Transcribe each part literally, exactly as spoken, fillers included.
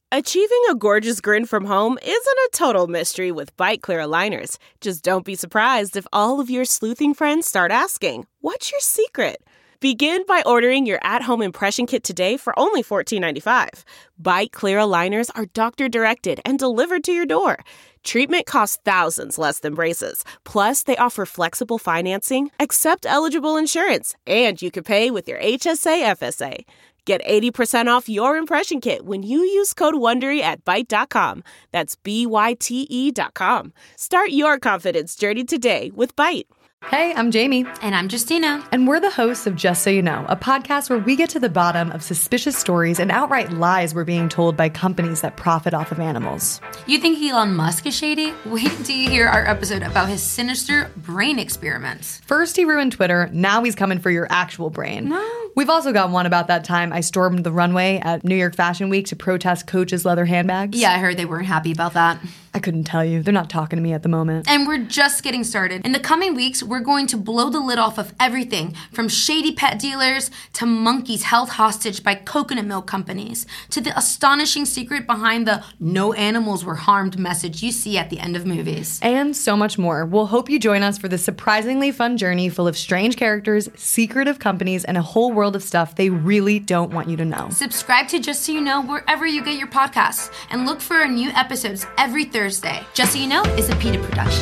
Achieving a gorgeous grin from home isn't a total mystery with Byte Clear aligners. Just don't be surprised if all of your sleuthing friends start asking, "What's your secret?" Begin by ordering your at-home impression kit today for only fourteen ninety-five. Byte Clear aligners are doctor-directed and delivered to your door. Treatment costs thousands less than braces. Plus, they offer flexible financing, accept eligible insurance, and you can pay with your H S A F S A. Get eighty percent off your impression kit when you use code WONDERY at byte dot com. That's B Y T E dot com. Start your confidence journey today with Byte. Hey, I'm Jamie. And I'm Justina. And we're the hosts of Just So You Know, a podcast where we get to the bottom of suspicious stories and outright lies we're being told by companies that profit off of animals. You think Elon Musk is shady? Wait until you hear our episode about his sinister brain experiments. First he ruined Twitter, now he's coming for your actual brain. No. We've also got one about that time I stormed the runway at New York Fashion Week to protest Coach's leather handbags. Yeah, I heard they weren't happy about that. I couldn't tell you. They're not talking to me at the moment. And we're just getting started. In the coming weeks, we're going to blow the lid off of everything from shady pet dealers to monkeys held hostage by coconut milk companies to the astonishing secret behind the "no animals were harmed" message you see at the end of movies. And so much more. We'll hope you join us for this surprisingly fun journey full of strange characters, secretive companies, and a whole world of stuff they really don't want you to know. Subscribe to Just So You Know wherever you get your podcasts and look for our new episodes every Thursday. Just So You Know is a PETA production.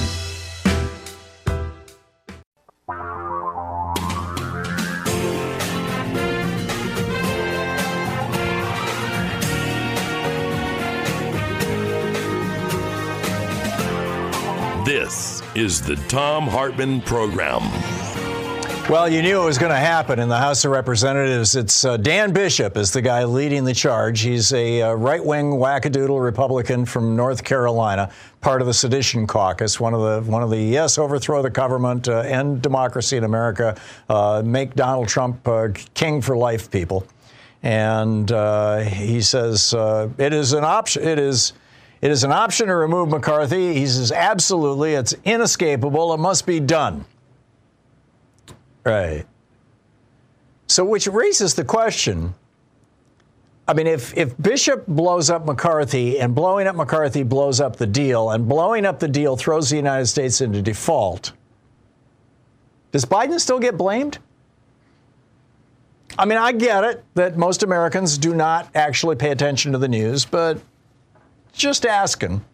This is the Thom Hartmann Program. Well, you knew it was going to happen in the House of Representatives. It's uh, Dan Bishop is the guy leading the charge. He's a uh, right-wing wackadoodle Republican from North Carolina, part of the Sedition Caucus, one of the one of the yes, overthrow the government, uh, end democracy in America, uh, make Donald Trump uh, king for life people. And uh, he says uh, it is an option. It is. It is an option to remove McCarthy. He says absolutely, it's inescapable. It must be done. Right. So which raises the question, I mean, if, if Bishop blows up McCarthy and blowing up McCarthy blows up the deal and blowing up the deal throws the United States into default, does Biden still get blamed? I mean, I get it that most Americans do not actually pay attention to the news, but just asking.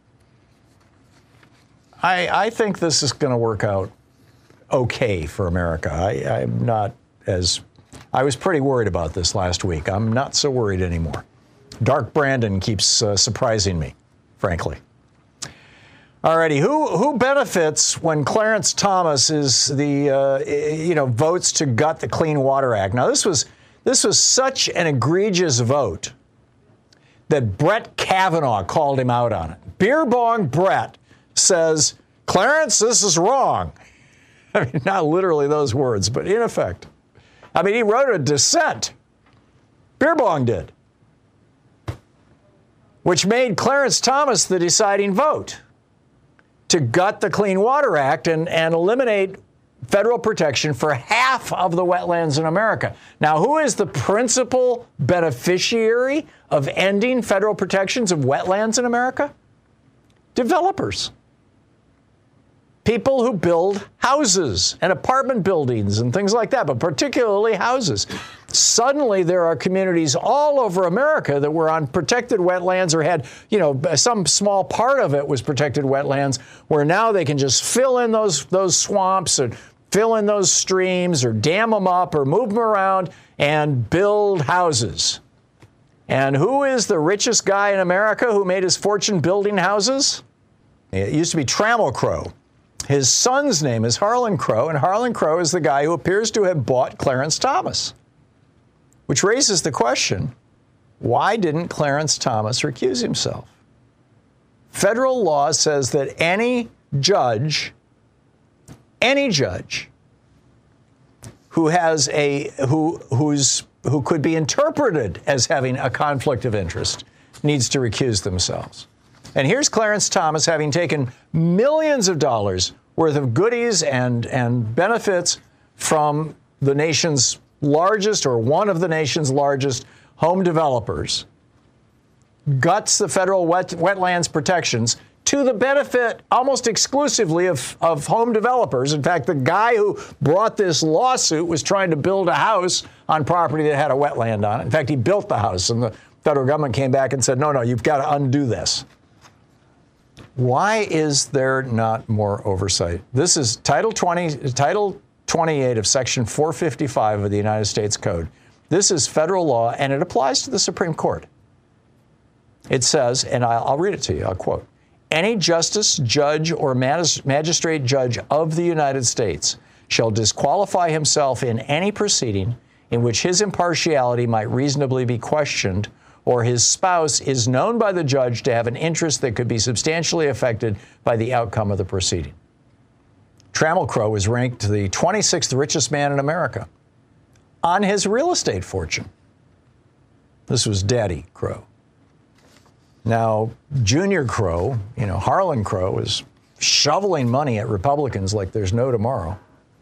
I, I think this is going to work out okay for America. I, I'm not as, I was pretty worried about this last week. I'm not so worried anymore. Dark Brandon keeps uh, surprising me, frankly. All righty, who who benefits when Clarence Thomas is the uh, you know votes to gut the Clean Water Act? Now this was this was such an egregious vote that Brett Kavanaugh called him out on it. Beer Bong Brett says, Clarence, this is wrong. I mean, not literally those words, but in effect. I mean, he wrote a dissent. Beer Bong did. Which made Clarence Thomas the deciding vote to gut the Clean Water Act and, and eliminate federal protection for half of the wetlands in America. Now, who is the principal beneficiary of ending federal protections of wetlands in America? Developers. People who build houses and apartment buildings and things like that, but particularly houses. Suddenly, there are communities all over America that were on protected wetlands or had, you know, some small part of it was protected wetlands, where now they can just fill in those those swamps and fill in those streams or dam them up or move them around and build houses. And who is the richest guy in America who made his fortune building houses? It used to be Trammell Crow. His son's name is Harlan Crow, and Harlan Crow is the guy who appears to have bought Clarence Thomas. Which raises the question, why didn't Clarence Thomas recuse himself? Federal law says that any judge, any judge who has a who who's who could be interpreted as having a conflict of interest needs to recuse themselves. And here's Clarence Thomas having taken millions of dollars worth of goodies and, and benefits from the nation's largest or one of the nation's largest home developers. guts the federal wet, wetlands protections to the benefit almost exclusively of, of home developers. In fact, the guy who brought this lawsuit was trying to build a house on property that had a wetland on it. In fact, he built the house, and the federal government came back and said, no, no, you've got to undo this. Why is there not more oversight? This is Title twenty, Title twenty-eight of Section four fifty-five of the United States Code. This is federal law, and it applies to the Supreme Court. It says, and I'll, I'll read it to you, I'll quote, any justice, judge, or magistrate judge of the United States shall disqualify himself in any proceeding in which his impartiality might reasonably be questioned, or his spouse is known by the judge to have an interest that could be substantially affected by the outcome of the proceeding. Trammell Crow was ranked the twenty-sixth richest man in America on his real estate fortune. This was Daddy Crow. Now, Junior Crow, you know, Harlan Crow, is shoveling money at Republicans like there's no tomorrow.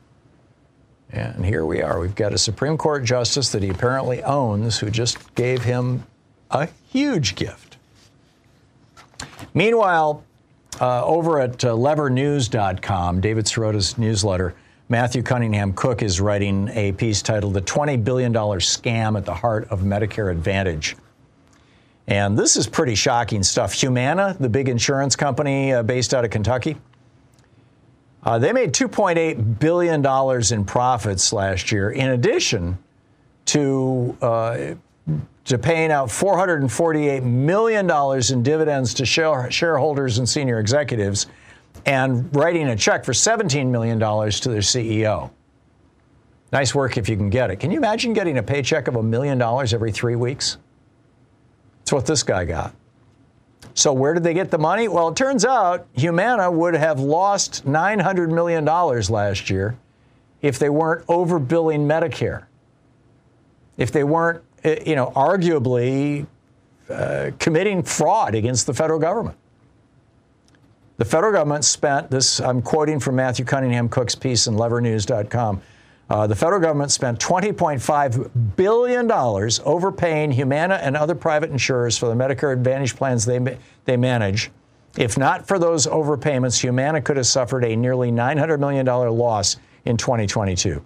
And here we are. We've got a Supreme Court justice that he apparently owns who just gave him a huge gift. Meanwhile, uh, over at uh, lever news dot com, David Sirota's newsletter, Matthew Cunningham Cook is writing a piece titled The twenty billion dollars Scam at the Heart of Medicare Advantage. And this is pretty shocking stuff. Humana, the big insurance company uh, based out of Kentucky, uh, they made two point eight billion dollars in profits last year, in addition to, uh, to paying out four hundred forty-eight million dollars in dividends to share- shareholders and senior executives, and writing a check for seventeen million dollars to their C E O. Nice work if you can get it. Can you imagine getting a paycheck of a million dollars every three weeks? That's what this guy got. So where did they get the money? Well, it turns out Humana would have lost nine hundred million dollars last year if they weren't overbilling Medicare. If they weren't, you know, arguably uh, committing fraud against the federal government. The federal government spent, this I'm quoting from Matthew Cunningham Cook's piece in lever news dot com, Uh, the federal government spent twenty point five billion dollars overpaying Humana and other private insurers for the Medicare Advantage plans they they manage. If not for those overpayments, Humana could have suffered a nearly nine hundred million dollars loss in twenty twenty-two.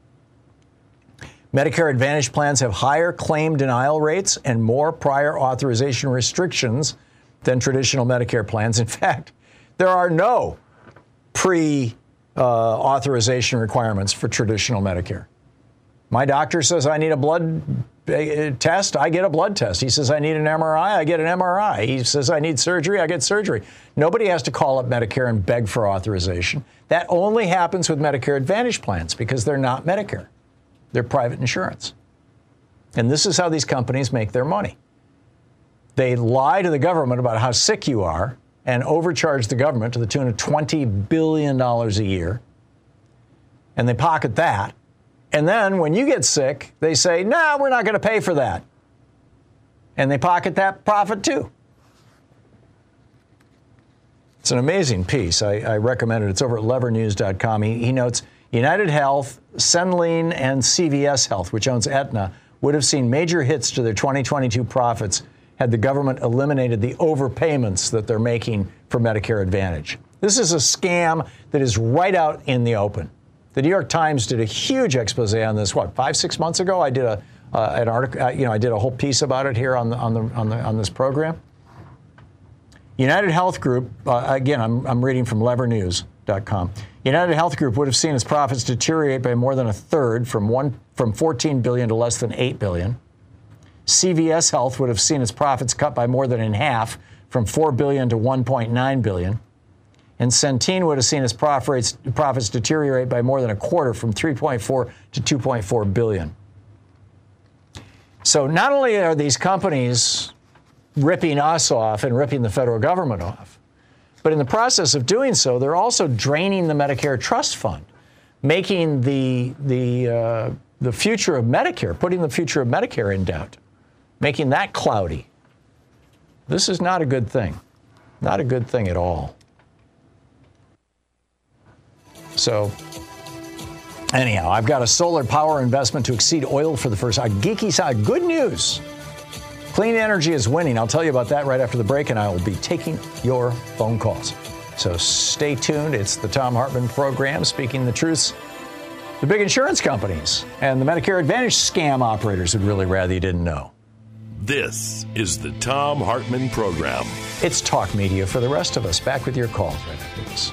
Medicare Advantage plans have higher claim denial rates and more prior authorization restrictions than traditional Medicare plans. In fact, there are no pre Uh, authorization requirements for traditional Medicare. My doctor says I need a blood uh, test, I get a blood test. He says I need an M R I, I get an M R I. He says I need surgery, I get surgery. Nobody has to call up Medicare and beg for authorization. That only happens with Medicare Advantage plans because they're not Medicare. They're private insurance. And this is how these companies make their money. They lie to the government about how sick you are and overcharge the government to the tune of twenty billion dollars a year. And they pocket that. And then when you get sick, they say, no, nah, we're not going to pay for that. And they pocket that profit too. It's an amazing piece. I, I recommend it. It's over at lever news dot com. He, he notes, United Health, Centene, and C V S Health, which owns Aetna, would have seen major hits to their twenty twenty-two profits had the government eliminated the overpayments that they're making for Medicare Advantage. This is a scam that is right out in the open. The New York Times did a huge expose on this, what, five, six months ago? I did a uh, an article, uh, you know, I did a whole piece about it here on the on the on the on this program. United Health Group, uh, again, I'm I'm reading from lever news dot com. United Health Group would have seen its profits deteriorate by more than a third, from one from fourteen billion dollars to less than eight billion dollars. C V S Health would have seen its profits cut by more than in half, from four billion dollars to one point nine billion dollars. And Centene would have seen its profits, profits deteriorate by more than a quarter, from three point four to two point four billion dollars. So not only are these companies ripping us off and ripping the federal government off, but in the process of doing so, they're also draining the Medicare Trust Fund, making the, the, uh, the future of Medicare, putting the future of Medicare in doubt, making that cloudy. This is not a good thing. Not a good thing at all. So, anyhow, I've got a solar power investment to exceed oil for the first time. Geeky side. Good news. Clean energy is winning. I'll tell you about that right after the break, and I will be taking your phone calls. So stay tuned. It's the Thom Hartmann program, speaking the truths. The big insurance companies and the Medicare Advantage scam operators would really rather you didn't know. This is the Thom Hartmann program. It's talk media for the rest of us. Back with your calls right after this.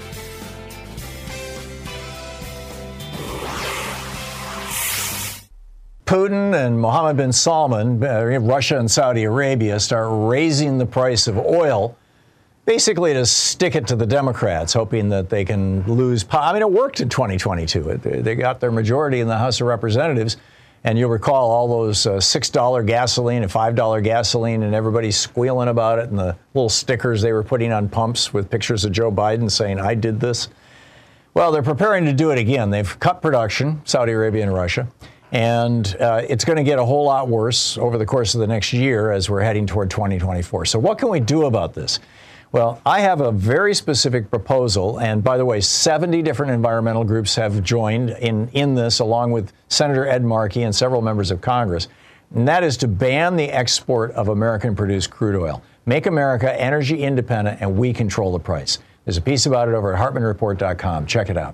Putin and Mohammed bin Salman, uh, Russia and Saudi Arabia, start raising the price of oil, basically to stick it to the Democrats, hoping that they can lose power. I mean, it worked in twenty twenty-two. It, they got their majority in the House of Representatives. And you'll recall all those uh, six dollar gasoline and five dollar gasoline, and everybody squealing about it, and the little stickers they were putting on pumps with pictures of Joe Biden saying, I did this. Well, they're preparing to do it again. They've cut production, Saudi Arabia and Russia, and uh, it's going to get a whole lot worse over the course of the next year as we're heading toward twenty twenty-four. So what can we do about this? Well, I have a very specific proposal, and by the way, seventy different environmental groups have joined in, in this, along with Senator Ed Markey and several members of Congress, and that is to ban the export of American-produced crude oil. Make America energy independent, and we control the price. There's a piece about it over at Hartmann Report dot com. Check it out.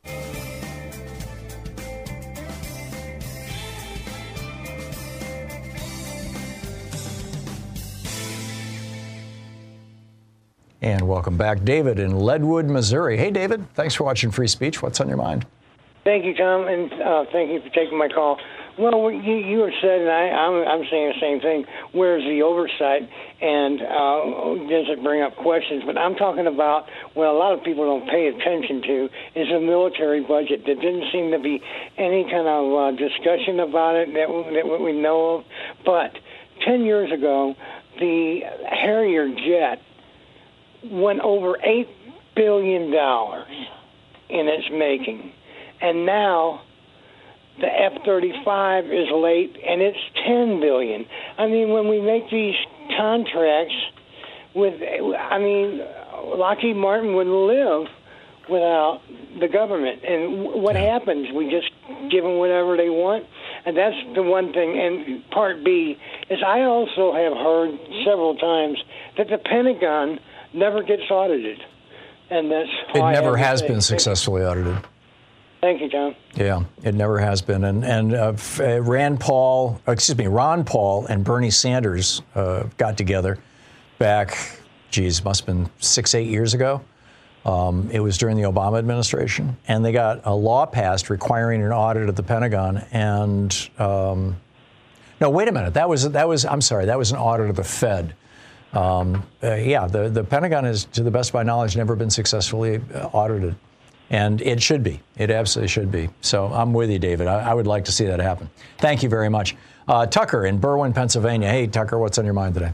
And welcome back, David in Leadwood, Missouri. Hey, David, thanks for watching Free Speech. What's on your mind? Thank you, Tom, and uh, thank you for taking my call. Well, you, you have said, and I, I'm, I'm saying the same thing, where's the oversight, and uh, does it bring up questions? But I'm talking about, well, a lot of people don't pay attention to, is the military budget. There didn't seem to be any kind of uh, discussion about it that, that we know of. But ten years ago, the Harrier jet went over eight billion dollars in its making. And now the F thirty-five is late, and it's ten billion dollars. I mean, when we make these contracts with, I mean, Lockheed Martin would live without the government. And what happens? We just give them whatever they want? And that's the one thing. And part B is I also have heard several times that the Pentagon never gets audited, and that's why it never has been successfully audited. Thank you, John. Yeah, it never has been. And and uh, Rand Paul, excuse me, Ron Paul and Bernie Sanders uh, got together back, geez, must have been six, eight years ago. Um, it was during the Obama administration, and they got a law passed requiring an audit of the Pentagon. And um, no, wait a minute, that was that was I'm sorry, that was an audit of the Fed. Um, uh, yeah, the, the Pentagon has, to the best of my knowledge, never been successfully uh, audited. And it should be. It absolutely should be. So I'm with you, David. I, I would like to see that happen. Thank you very much. Uh, Tucker in Berwyn, Pennsylvania. Hey, Tucker, what's on your mind today?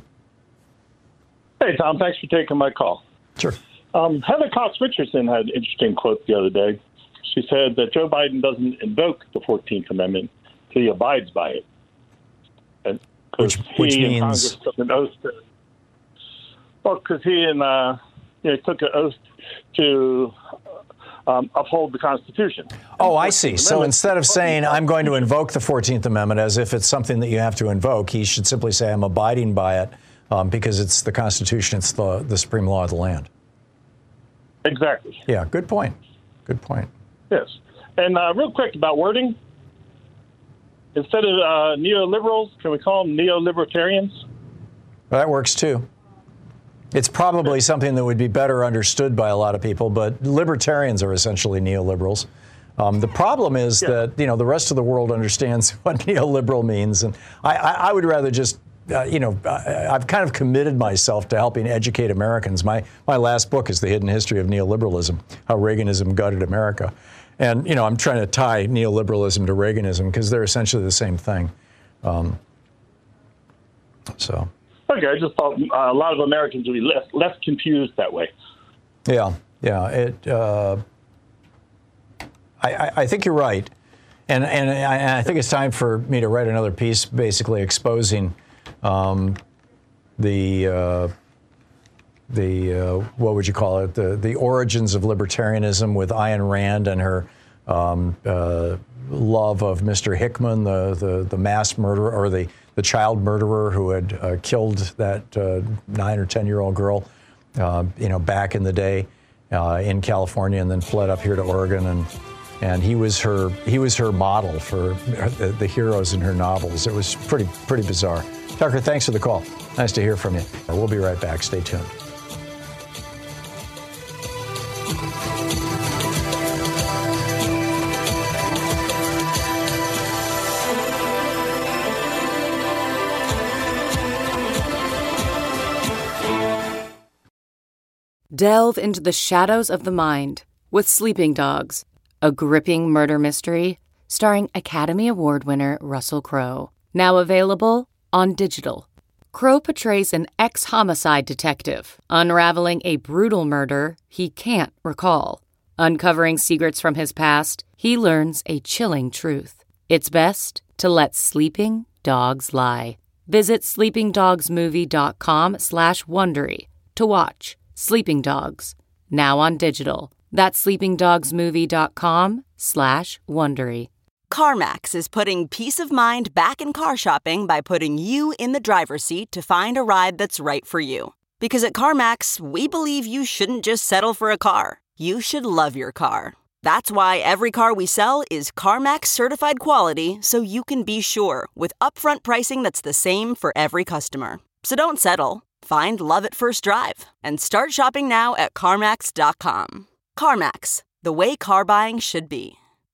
Hey, Tom. Thanks for taking my call. Sure. Um, Heather Cox Richardson had an interesting quote the other day. She said that Joe Biden doesn't invoke the fourteenth Amendment, he abides by it. And which which he means... And Congress took an oath to, well, because he and uh, you know, took an oath to um, uphold the Constitution. Oh, I see. So instead of saying, I'm going to invoke the fourteenth Amendment as if it's something that you have to invoke, he should simply say, I'm abiding by it um, because it's the Constitution, it's the, the supreme law of the land. Exactly. Yeah, good point. Good point. Yes. And uh, real quick about wording. Instead of uh, neoliberals, can we call them neolibertarians? Well, that works too. It's probably something that would be better understood by a lot of people, but libertarians are essentially neoliberals. Um, the problem is yeah. that, you know, the rest of the world understands what neoliberal means. And I, I, I would rather just, uh, you know, I, I've kind of committed myself to helping educate Americans. My, my last book is The Hidden History of Neoliberalism, How Reaganism Gutted America. And, you know, I'm trying to tie neoliberalism to Reaganism because they're essentially the same thing. Um, so... Okay, I just thought uh, a lot of Americans would be less, less confused that way. Yeah, yeah. It. Uh, I, I think you're right, and and I, I think it's time for me to write another piece, basically exposing um, the uh, the uh, what would you call it? The the origins of libertarianism with Ayn Rand and her um, uh, love of Mister Hickman, the the the mass murderer or the the child murderer who had uh, killed that uh, nine or ten-year-old girl, uh, you know, back in the day uh, in California, and then fled up here to Oregon, and and he was her he was her model for the, the heroes in her novels. It was pretty pretty bizarre. Tucker, thanks for the call. Nice to hear from you. We'll be right back. Stay tuned. Delve into the shadows of the mind with Sleeping Dogs, a gripping murder mystery starring Academy Award winner Russell Crowe. Now available on digital. Crowe portrays an ex-homicide detective unraveling a brutal murder he can't recall. Uncovering secrets from his past, he learns a chilling truth. It's best to let sleeping dogs lie. Visit sleepingdogsmovie.com slash Wondery to watch Sleeping Dogs, now on digital. That's sleepingdogsmovie.com slash Wondery. CarMax is putting peace of mind back in car shopping by putting you in the driver's seat to find a ride that's right for you. Because at CarMax, we believe you shouldn't just settle for a car. You should love your car. That's why every car we sell is CarMax certified quality, so you can be sure with upfront pricing that's the same for every customer. So don't settle. Find love at first drive and start shopping now at CarMax dot com. CarMax, the way car buying should be.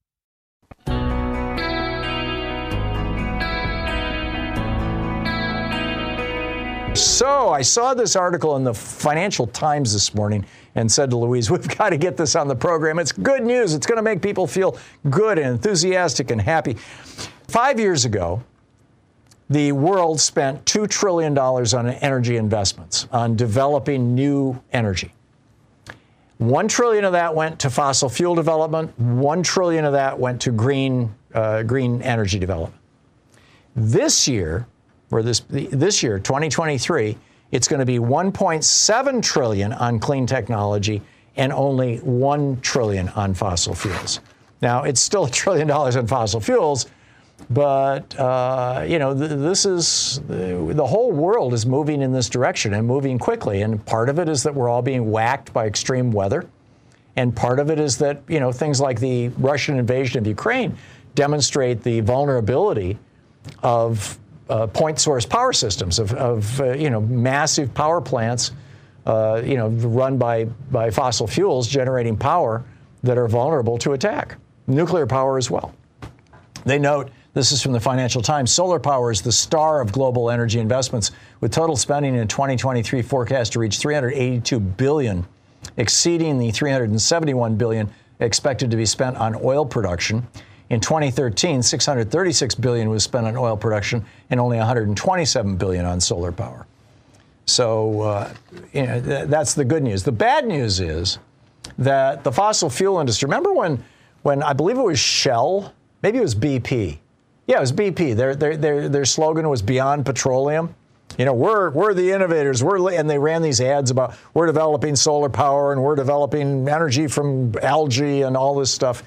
So I saw this article in the Financial Times this morning and said to Louise, we've got to get this on the program. It's good news. It's going to make people feel good and enthusiastic and happy. Five years ago, the world spent two trillion dollars on energy investments, on developing new energy. One trillion dollars of that went to fossil fuel development. One trillion dollars of that went to green, uh, green energy development. This year, or this, this year, twenty twenty-three, it's going to be one point seven trillion dollars on clean technology and only one trillion dollars on fossil fuels. Now, it's still a trillion dollars on fossil fuels, but, uh, you know, th- this is, the, the whole world is moving in this direction and moving quickly. And part of it is that we're all being whacked by extreme weather. And part of it is that, you know, things like the Russian invasion of Ukraine demonstrate the vulnerability of uh, point source power systems, of, of uh, you know, massive power plants, uh, you know, run by, by fossil fuels generating power that are vulnerable to attack. Nuclear power as well. They note, this is from the Financial Times, solar power is the star of global energy investments, with total spending in twenty twenty-three forecast to reach three hundred eighty-two billion dollars, exceeding the three hundred seventy-one billion dollars expected to be spent on oil production. In twenty thirteen, six hundred thirty-six billion dollars was spent on oil production and only one hundred twenty-seven billion dollars on solar power. So uh, you know, th- that's the good news. The bad news is that the fossil fuel industry, remember when, when I believe it was Shell, maybe it was B P. Yeah, it was B P. Their their their their slogan was Beyond Petroleum. You know, we're we're the innovators. We're and they ran these ads about we're developing solar power and we're developing energy from algae and all this stuff.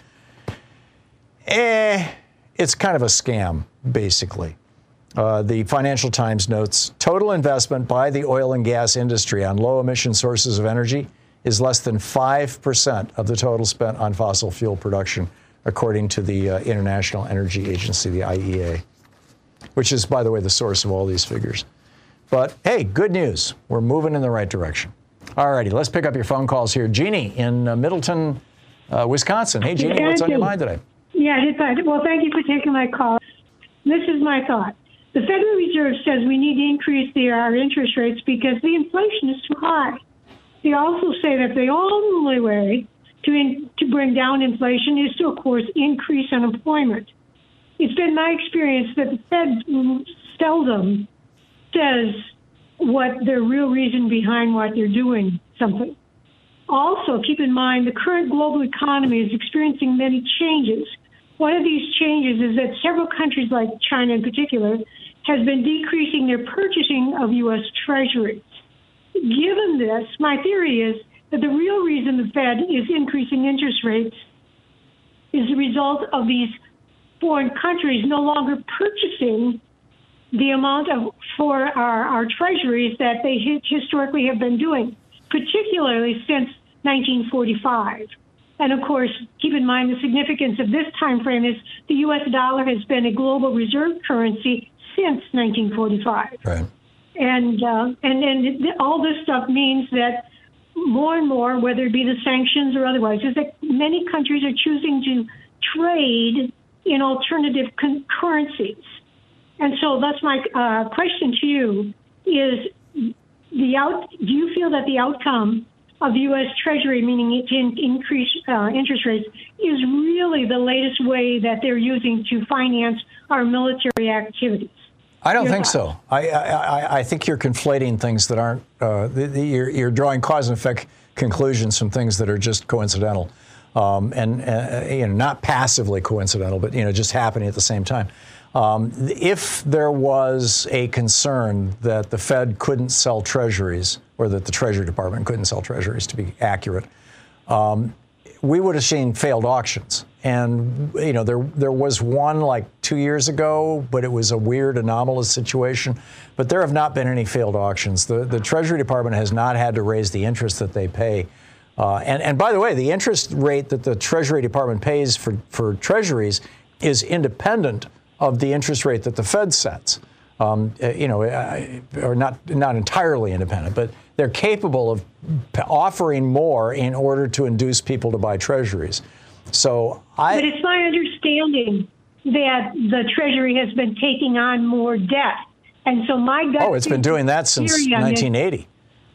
Eh, it's kind of a scam, basically. Uh, the Financial Times notes total investment by the oil and gas industry on low emission sources of energy is less than five percent of the total spent on fossil fuel production, according to the uh, International Energy Agency, the I E A, which is, by the way, the source of all these figures. But, hey, good news. We're moving in the right direction. All righty, let's pick up your phone calls here. Jeannie in uh, Middleton, uh, Wisconsin. Hey, Jeannie, what's on your mind today? Yeah, it's fine. Well, thank you for taking my call. This is my thought. The Federal Reserve says we need to increase the, our interest rates because the inflation is too high. They also say that the only way to in, to bring down inflation is to, of course, increase unemployment. It's been my experience that the Fed seldom says what their real reason behind what they're doing something. Also, keep in mind the current global economy is experiencing many changes. One of these changes is that several countries, like China in particular, has been decreasing their purchasing of U S treasuries. Given this, my theory is that the real reason the Fed is increasing interest rates is the result of these foreign countries no longer purchasing the amount of for our, our treasuries that they historically have been doing, particularly since nineteen forty-five. And of course, keep in mind the significance of this time frame is the U S dollar has been a global reserve currency since nineteen forty-five. Right. And uh, and and all this stuff means that more and more, whether it be the sanctions or otherwise, is that many countries are choosing to trade in alternative con- currencies. And so that's my uh, question to you: is the out? Do you feel that the outcome of the U S Treasury, meaning it to in- increase uh, interest rates, is really the latest way that they're using to finance our military activities? I don't Your think thoughts? so. I, I I think you're conflating things that aren't. Uh, the, the, you're, you're drawing cause and effect conclusions from things that are just coincidental, um, and uh, you know, not passively coincidental, but you know, just happening at the same time. Um, if there was a concern that the Fed couldn't sell treasuries, or that the Treasury Department couldn't sell treasuries, to be accurate, um, we would have seen failed auctions. And, you know, there there was one like two years ago, but it was a weird, anomalous situation. But there have not been any failed auctions. The, the Treasury Department has not had to raise the interest that they pay. Uh, and, and by the way, the interest rate that the Treasury Department pays for, for treasuries is independent of the interest rate that the Fed sets. Um, you know, or not not entirely independent, but they're capable of offering more in order to induce people to buy treasuries. So I. But it's my understanding that the Treasury has been taking on more debt, and so my gut. Oh, it's been doing that since nineteen eighty.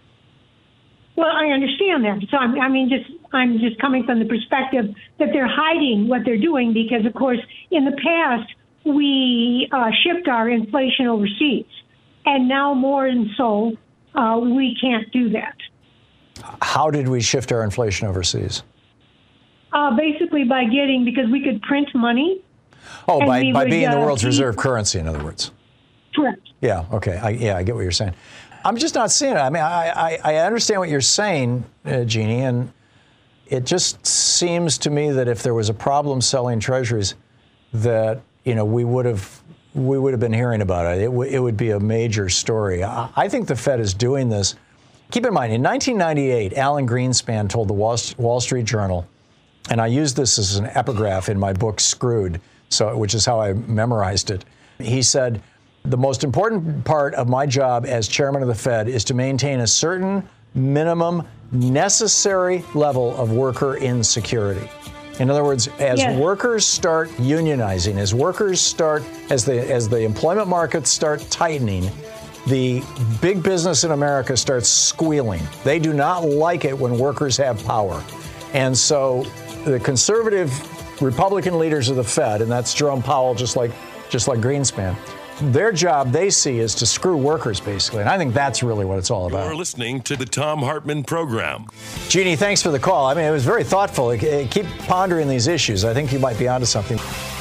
Well, I understand that. So I'm, I mean, just I'm just coming from the perspective that they're hiding what they're doing because, of course, in the past we uh, shipped our inflation overseas, and now more than so, uh, we can't do that. How did we shift our inflation overseas? Uh, basically by getting, because we could print money. Oh, by, by would, being the uh, world's be, reserve currency, in other words. Correct. Yeah, okay. I, yeah, I get what you're saying. I'm just not seeing it. I mean, I, I, I understand what you're saying, uh, Jeannie, and it just seems to me that if there was a problem selling treasuries, that, you know, we would have we would have been hearing about it. It, w- it would be a major story. I, I think the Fed is doing this. Keep in mind, in nineteen ninety-eight, Alan Greenspan told the Wall, Wall Street Journal, and I use this as an epigraph in my book, Screwed, so which is how I memorized it. He said, the most important part of my job as chairman of the Fed is to maintain a certain minimum necessary level of worker insecurity. In other words, as yes. workers start unionizing, as workers start, as the as the employment markets start tightening, the big business in America starts squealing. They do not like it when workers have power. And so the conservative Republican leaders of the Fed, and that's Jerome Powell, just like just like Greenspan, their job, they see, is to screw workers, basically. And I think that's really what it's all about. You're listening to the Thom Hartmann Program. Jeannie, thanks for the call. I mean, it was very thoughtful. Keep pondering these issues. I think you might be onto something.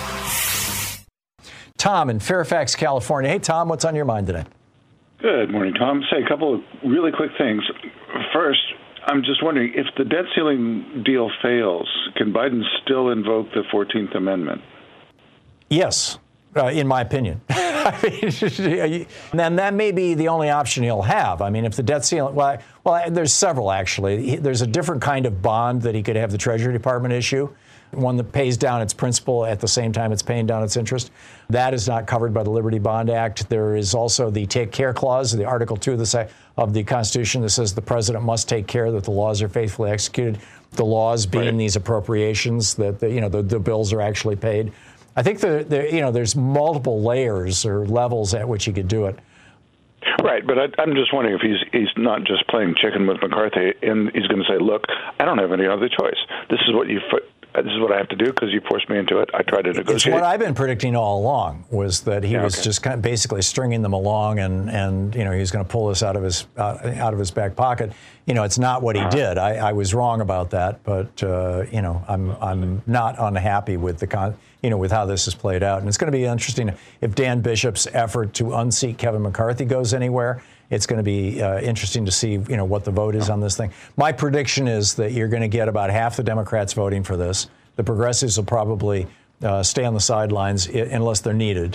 Tom in Fairfax, California. Hey, Tom, what's on your mind today? Good morning, Tom. Say a couple of really quick things. First, I'm just wondering, if the debt ceiling deal fails, can Biden still invoke the fourteenth Amendment? Yes. Uh, in my opinion. And then that may be the only option he'll have. I mean, if the debt ceiling, well, well, there's several, actually. There's a different kind of bond that he could have the Treasury Department issue, one that pays down its principal at the same time it's paying down its interest. That is not covered by the Liberty Bond Act. There is also the Take Care Clause, the Article two of the, of the Constitution that says the president must take care that the laws are faithfully executed, the laws being right. these appropriations, that the, you know, the, the bills are actually paid. I think the, the, you know, there's multiple layers or levels at which he could do it. Right, but I, I'm just wondering if he's he's not just playing chicken with McCarthy, and he's going to say, "Look, I don't have any other choice. This is what you this is what I have to do because you forced me into it. I tried to negotiate." It's what I've been predicting all along, was that he yeah, was okay. just kind of basically stringing them along, and, and you know, he's going to pull this out of his uh, out of his back pocket. You know, it's not what he uh-huh. did. I, I was wrong about that, but uh, you know, I'm I'm not unhappy with the con. you know, with how this has played out. And it's going to be interesting if Dan Bishop's effort to unseat Kevin McCarthy goes anywhere. It's going to be uh, interesting to see, you know, what the vote is on this thing. My prediction is that you're going to get about half the Democrats voting for this. The progressives will probably uh, stay on the sidelines I- unless they're needed.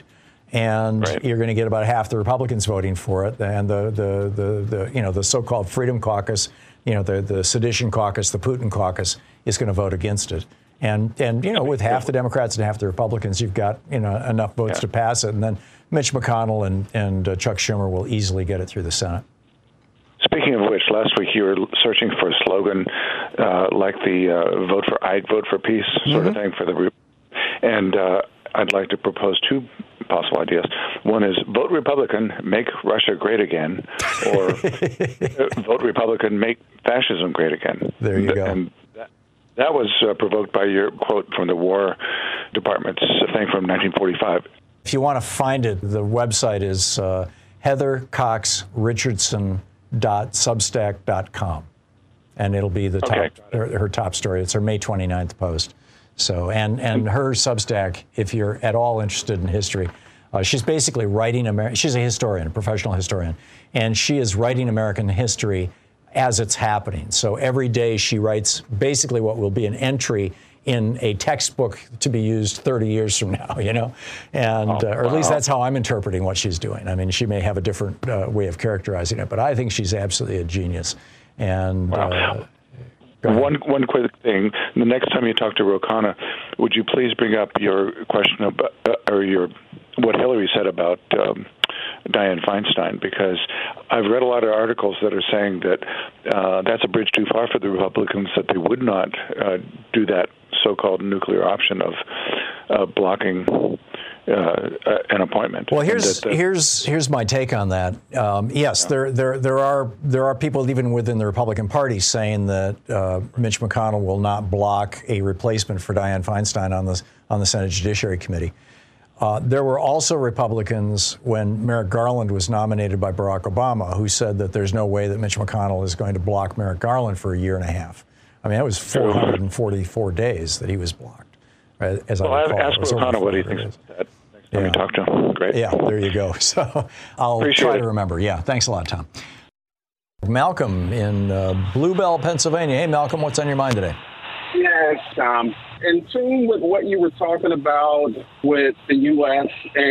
And right. you're going to get about half the Republicans voting for it, and the the the, the you know the so-called Freedom Caucus, you know the the Sedition Caucus, the Putin Caucus is going to vote against it. And and you know with half the Democrats and half the Republicans, you've got you know enough votes yeah. to pass it, and then Mitch McConnell and and uh, Chuck Schumer will easily get it through the Senate. Speaking of which, last week you were searching for a slogan uh, like the uh, "Vote for I'd vote for peace" sort mm-hmm. of thing for the, and uh, I'd like to propose two possible ideas. One is vote Republican, make Russia great again, or vote Republican, make fascism great again. There you go. And that, that was uh, provoked by your quote from the War Department's thing from nineteen forty-five. If you want to find it, the website is uh, heather cox richardson dot substack dot com, and it'll be the okay, top her, her top story. It's her May twenty-ninth post. So, and, and her Substack, if you're at all interested in history, uh, she's basically writing American, she's a historian, a professional historian, and she is writing American history as it's happening. So every day she writes basically what will be an entry in a textbook to be used thirty years from now, you know, and oh, uh, or at least wow. that's how I'm interpreting what she's doing. I mean, she may have a different uh, way of characterizing it, but I think she's absolutely a genius. And wow. uh, One one quick thing. The next time you talk to Ro Khanna, would you please bring up your question about, uh, or your what Hillary said about um, Dianne Feinstein? Because I've read a lot of articles that are saying that uh, that's a bridge too far for the Republicans, that they would not uh, do that so-called nuclear option of uh, blocking Uh, an appointment. Well, here's that, that, here's here's my take on that. Um, yes, yeah. there there there are there are people even within the Republican Party saying that uh, Mitch McConnell will not block a replacement for Dianne Feinstein on the on the Senate Judiciary Committee. Uh, there were also Republicans when Merrick Garland was nominated by Barack Obama who said that there's no way that Mitch McConnell is going to block Merrick Garland for a year and a half. I mean, that was four hundred forty-four days that he was blocked. Right, as well, I recall, ask McConnell what he thinks about that. Let me talk to him. Great. Yeah, there you go. So I'll Appreciate try it. to remember. Yeah, thanks a lot, Tom. Malcolm in uh, Bluebell, Pennsylvania. Hey, Malcolm, what's on your mind today? Yes, Tom. In tune with what you were talking about with the U S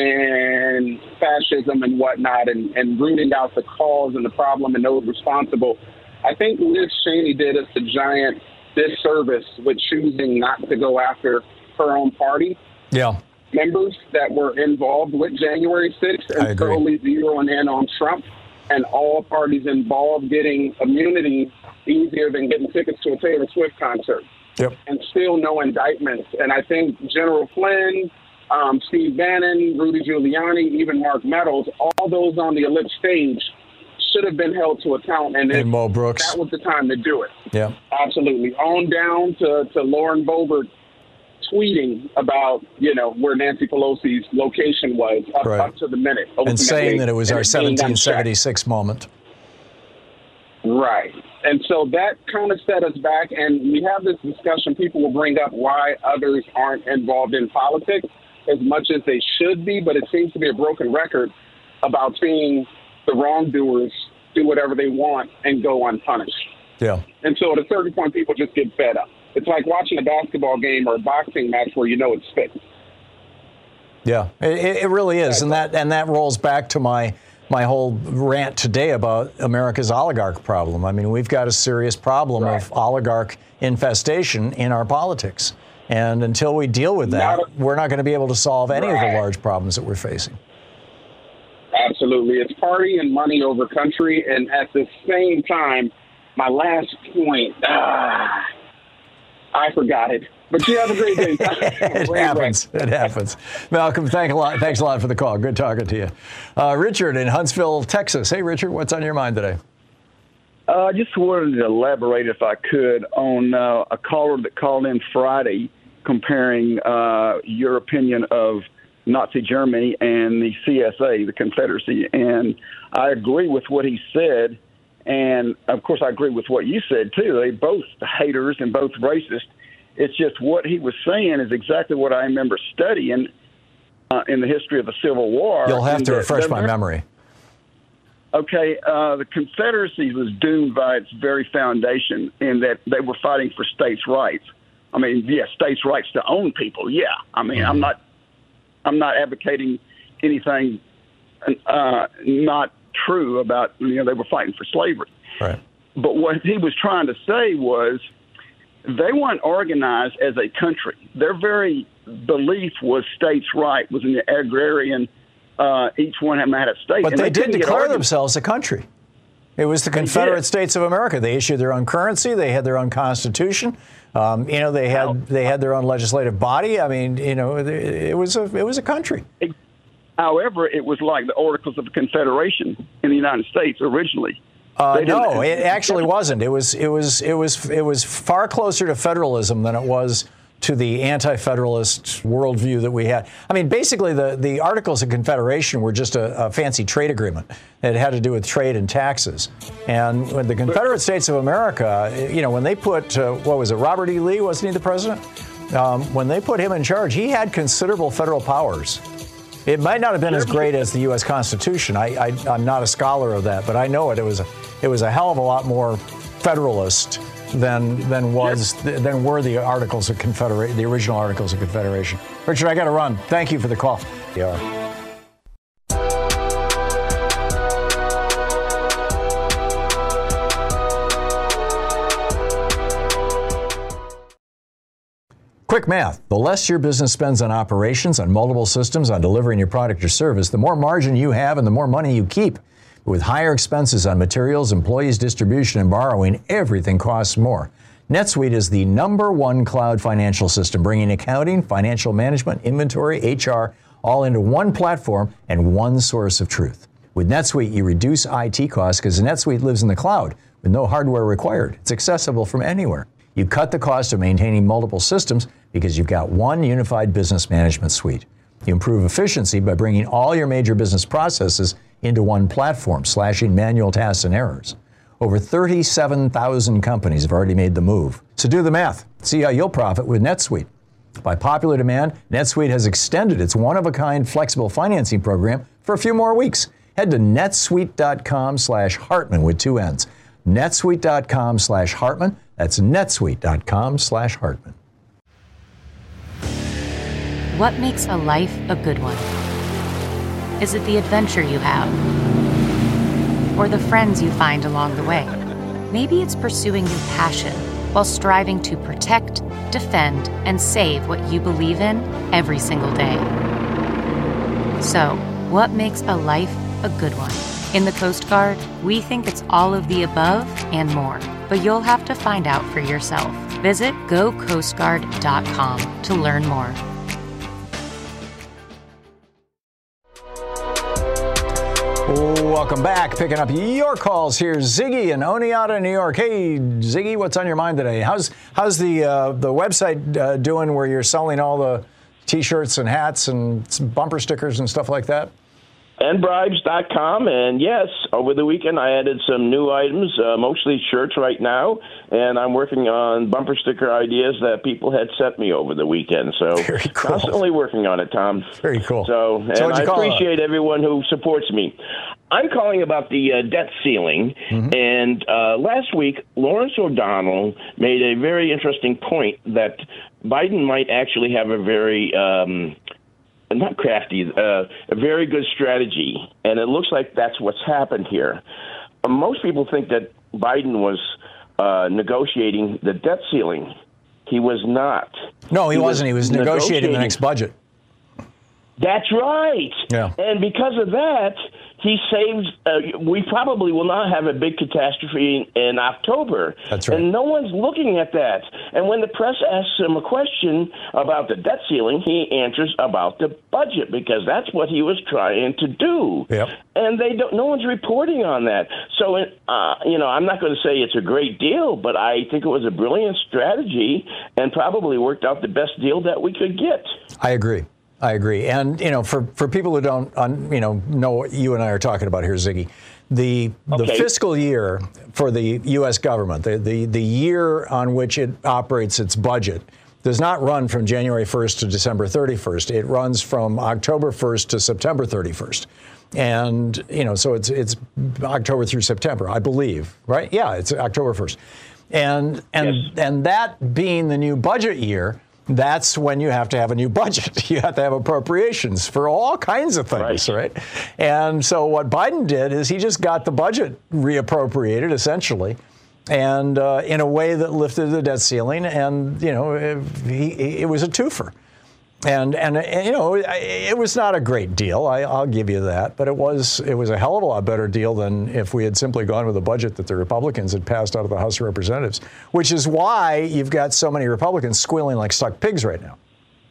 and fascism and whatnot, and, and rooting out the cause and the problem and those responsible, I think Liz Cheney did us a giant disservice with choosing not to go after her own party. Yeah. Members that were involved with January sixth and totally zeroing in on Trump, and all parties involved getting immunity easier than getting tickets to a Taylor Swift concert. Yep. And still no indictments. And I think General Flynn, um, Steve Bannon, Rudy Giuliani, even Mark Meadows, all those on the ellipse stage should have been held to account. And, and it, Mo Brooks. That was the time to do it. Yeah. Absolutely. On down to, to Lauren Boebert tweeting about, you know, where Nancy Pelosi's location was up, right. up to the minute. And saying that it was our it seventeen seventy-six moment. Right. And so that kind of set us back. And we have this discussion. People will bring up why others aren't involved in politics as much as they should be. But it seems to be a broken record about seeing the wrongdoers do whatever they want and go unpunished. Yeah. And so at a certain point, people just get fed up. It's like watching a basketball game or a boxing match where you know it's fixed. Yeah, it, it really is, and that and that rolls back to my my whole rant today about America's oligarch problem. I mean, we've got a serious problem right. of oligarch infestation in our politics, and until we deal with that, not a, we're not going to be able to solve any right. of the large problems that we're facing. Absolutely, it's party and money over country, and at the same time, my last point. Ah, I forgot it. But you have a great day. It happens. It happens. Malcolm, thank a lot. thanks a lot for the call. Good talking to you. Uh, Richard in Huntsville, Texas. Hey, Richard, what's on your mind today? I uh, just wanted to elaborate, if I could, on uh, a caller that called in Friday comparing uh, your opinion of Nazi Germany and the C S A, the Confederacy. And I agree with what he said. And, of course, I agree with what you said, too. They both haters and both racist. It's just what he was saying is exactly what I remember studying uh, in the history of the Civil War. You'll have to that, refresh that, my memory. Okay, uh, the Confederacy was doomed by its very foundation in that they were fighting for states' rights. I mean, yeah, states' rights to own people, yeah. I mean, mm-hmm. I'm not I'm not advocating anything uh, not true about, you know, they were fighting for slavery. Right. But what he was trying to say was they weren't organized as a country. Their very belief was states' right, was in the agrarian, uh, each one had a state. But and they, they did declare themselves a country. It was the Confederate did. States of America. They issued their own currency. They had their own constitution. Um, you know, they had they had their own legislative body. I mean, you know, it was a it was a country. However, it was like the Articles of Confederation in the United States originally. Uh, no, it actually wasn't. It was it was it was it was far closer to federalism than it was to the anti-federalist worldview that we had. I mean, basically, the, the Articles of Confederation were just a, a fancy trade agreement. It had to do with trade and taxes. And when the Confederate States of America, you know, when they put, uh, what was it, Robert E. Lee, wasn't he the president? Um, when they put him in charge, he had considerable federal powers. It might not have been as great as the U S Constitution. I, I, I'm not a scholar of that, but I know it. It was a, it was a hell of a lot more federalist than than was than were the Articles of Confederation, the original Articles of Confederation. Richard, I got to run. Thank you for the call. Yeah. Quick math. The less your business spends on operations, on multiple systems, on delivering your product or service, the more margin you have and the more money you keep. With higher expenses on materials, employees, distribution, and borrowing, everything costs more. NetSuite is the number one cloud financial system, bringing accounting, financial management, inventory, H R, all into one platform and one source of truth. With NetSuite, you reduce I T costs because NetSuite lives in the cloud with no hardware required. It's accessible from anywhere. You cut the cost of maintaining multiple systems because you've got one unified business management suite. You improve efficiency by bringing all your major business processes into one platform, slashing manual tasks and errors. Over thirty-seven thousand companies have already made the move. So do the math. See how you'll profit with NetSuite. By popular demand, NetSuite has extended its one-of-a-kind flexible financing program for a few more weeks. Head to netsuite.com slash Hartman with two N's. netsuite.com slash Hartman. That's netsuite.com slash Hartman. What makes a life a good one? Is it the adventure you have? Or the friends you find along the way? Maybe it's pursuing your passion while striving to protect, defend, and save what you believe in every single day. So, what makes a life a good one? In the Coast Guard, we think it's all of the above and more, but you'll have to find out for yourself. Visit go coast guard dot com to learn more. Welcome back. Picking up your calls here. Ziggy in Oneonta, New York. Hey, Ziggy, what's on your mind today? How's how's the uh, the website uh, doing where you're selling all the T-shirts and hats and bumper stickers and stuff like that? and bribes dot com. And yes, over the weekend I added some new items, uh, mostly shirts right now, and I'm working on bumper sticker ideas that people had sent me over the weekend. So Very cool. Constantly working on it, Tom. Very cool. So, and so I appreciate about? everyone who supports me. I'm calling about the uh, debt ceiling, mm-hmm. and uh, last week Lawrence O'Donnell made a very interesting point that Biden might actually have a very um, not crafty, uh, a very good strategy, and it looks like that's what's happened here. Uh, most people think that Biden was uh, negotiating the debt ceiling. He was not. No, he, he wasn't. Was he was negotiating, negotiating the next budget. That's right. Yeah. And because of that, he saved, uh, we probably will not have a big catastrophe in, in October. That's right. And no one's looking at that. And when the press asks him a question about the debt ceiling, he answers about the budget because that's what he was trying to do. Yep. And they don't, no one's reporting on that. So, uh, you know, I'm not going to say it's a great deal, but I think it was a brilliant strategy and probably worked out the best deal that we could get. I agree. I agree. And, you know, for, for people who don't, um, you know, know what you and I are talking about here, Ziggy, the okay. the fiscal year for the U S government, the, the, the year on which it operates its budget, does not run from January first to December thirty-first. It runs from October first to September thirty-first. And, you know, so it's it's October through September, I believe, right? Yeah, it's October first. And and yes. and that being the new budget year, that's when you have to have a new budget. You have to have appropriations for all kinds of things, right? right? And so what Biden did is he just got the budget reappropriated, essentially, and uh, in a way that lifted the debt ceiling. And, you know, it, he, it was a twofer. And, and, and, you know, it was not a great deal. I, I'll give you that. But it was it was a hell of a lot better deal than if we had simply gone with a budget that the Republicans had passed out of the House of Representatives, which is why you've got so many Republicans squealing like stuck pigs right now.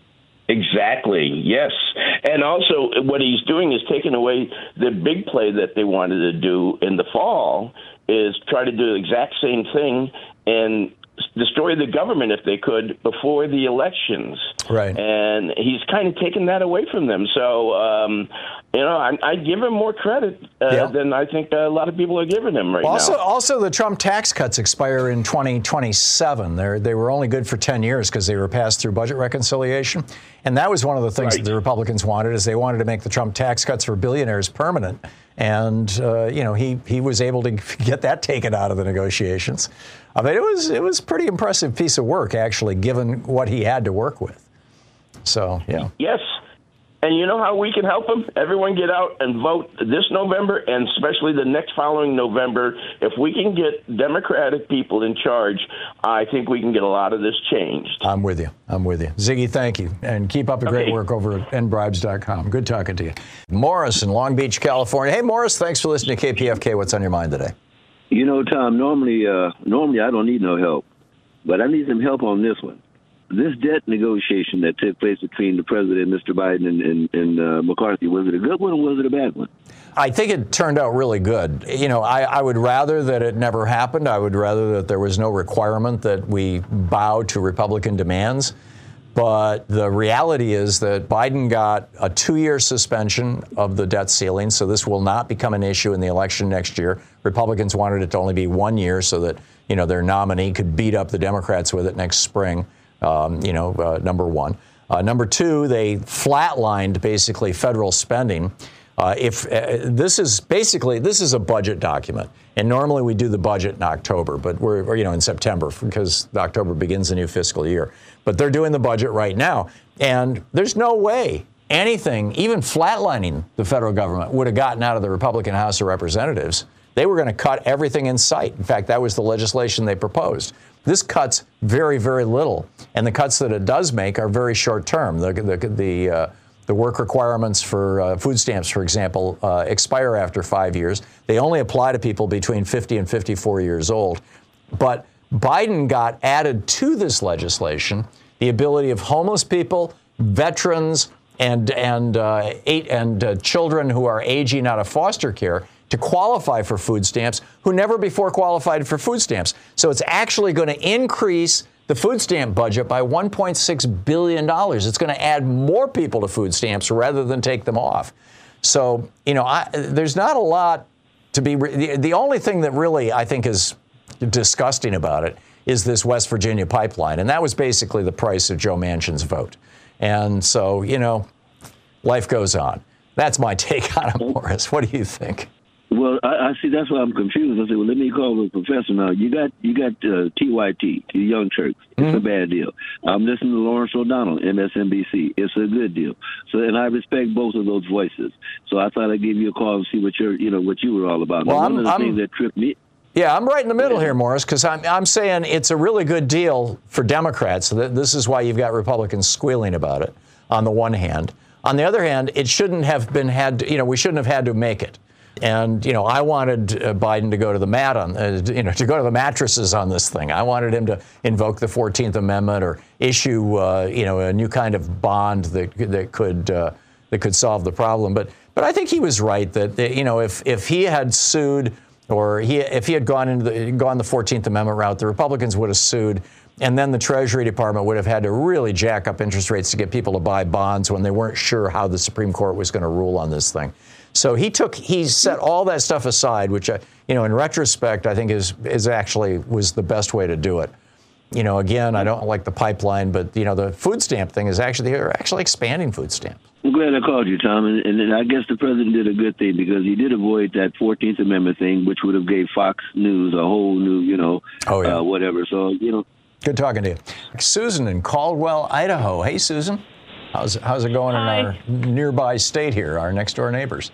Exactly. Yes. And also what he's doing is taking away the big play that they wanted to do in the fall, is try to do the exact same thing and destroy the government if they could before the elections. Right. And he's kind of taken that away from them. So, um, you know, I, I give him more credit uh, yeah. than I think a lot of people are giving him right also, now. Also, the Trump tax cuts expire in twenty twenty-seven. They're, they were only good for ten years because they were passed through budget reconciliation. And that was one of the things right. that the Republicans wanted, is they wanted to make the Trump tax cuts for billionaires permanent. And, uh, you know, he, he was able to get that taken out of the negotiations. I mean, it was it was a pretty impressive piece of work, actually, given what he had to work with. So, yeah. Yes. And you know how we can help him? Everyone get out and vote this November, and especially the next following November. If we can get Democratic people in charge, I think we can get a lot of this changed. I'm with you. I'm with you. Ziggy, thank you. And keep up the okay. great work over at end bribes dot com. Good talking to you. Morris in Long Beach, California. Hey, Morris, thanks for listening to K P F K. What's on your mind today? You know, Tom, normally, uh, normally I don't need no help, but I need some help on this one. This debt negotiation that took place between the president, Mister Biden, and, and, and uh, McCarthy, was it a good one or was it a bad one? I think it turned out really good. You know, I, I would rather that it never happened. I would rather that there was no requirement that we bow to Republican demands. But the reality is that Biden got a two-year suspension of the debt ceiling, so this will not become an issue in the election next year. Republicans wanted it to only be one year so that, you know, their nominee could beat up the Democrats with it next spring. Um, you know, uh, number one. Uh, number two, they flatlined basically federal spending. Uh, if uh, this is basically this is a budget document, and normally we do the budget in October, but we're or, you know in September because October begins the new fiscal year. But they're doing the budget right now, and there's no way anything, even flatlining the federal government, would have gotten out of the Republican House of Representatives. They were going to cut everything in sight. In fact, that was the legislation they proposed. This cuts very, very little, and the cuts that it does make are very short term. The the the, uh, the work requirements for uh, food stamps, for example, uh, expire after five years. They only apply to people between fifty and fifty-four years old. But Biden got added to this legislation the ability of homeless people, veterans, and and uh, eight and uh, children who are aging out of foster care to qualify for food stamps who never before qualified for food stamps. So it's actually going to increase the food stamp budget by one point six billion dollars. It's going to add more people to food stamps rather than take them off. So, you know, I, there's not a lot to be. Re- the, the only thing that really I think is disgusting about it is this West Virginia pipeline. And that was basically the price of Joe Manchin's vote. And so, you know, life goes on. That's my take on it, Morris. What do you think? Well, I, I see. That's why I'm confused. I said, well, let me call the professor now. You got you got uh, T Y T, the Young Turks. It's mm-hmm. a bad deal. I'm listening to Lawrence O'Donnell, M S N B C. It's a good deal. So, and I respect both of those voices. So I thought I'd give you a call and see what you're, you know, what you were all about. Well, one I'm, of the I'm, things that tripped me. Yeah, I'm right in the middle here, Morris, because I'm I'm saying it's a really good deal for Democrats. This is why you've got Republicans squealing about it. On the one hand, on the other hand, it shouldn't have been had. To, you know, we shouldn't have had to make it. And, you know, I wanted uh, Biden to go to the mat on, uh, you know, to go to the mattresses on this thing. I wanted him to invoke the fourteenth Amendment or issue, uh, you know, a new kind of bond that that could uh, that could solve the problem. But but I think he was right that, that you know, if if he had sued or he if he had gone into the gone the fourteenth Amendment route, the Republicans would have sued. And then the Treasury Department would have had to really jack up interest rates to get people to buy bonds when they weren't sure how the Supreme Court was going to rule on this thing. So he took, he set all that stuff aside, which, I, you know, in retrospect, I think is is actually was the best way to do it. You know, again, I don't like the pipeline, but, you know, the food stamp thing is actually, they're actually expanding food stamps. I'm glad I called you, Tom, and, and I guess the president did a good thing because he did avoid that fourteenth Amendment thing, which would have gave Fox News a whole new, you know, oh, yeah. uh, whatever. So, you know. Good talking to you. Susan in Caldwell, Idaho. Hey, Susan. How's, how's it going Hi. in our nearby state here, our next-door neighbors?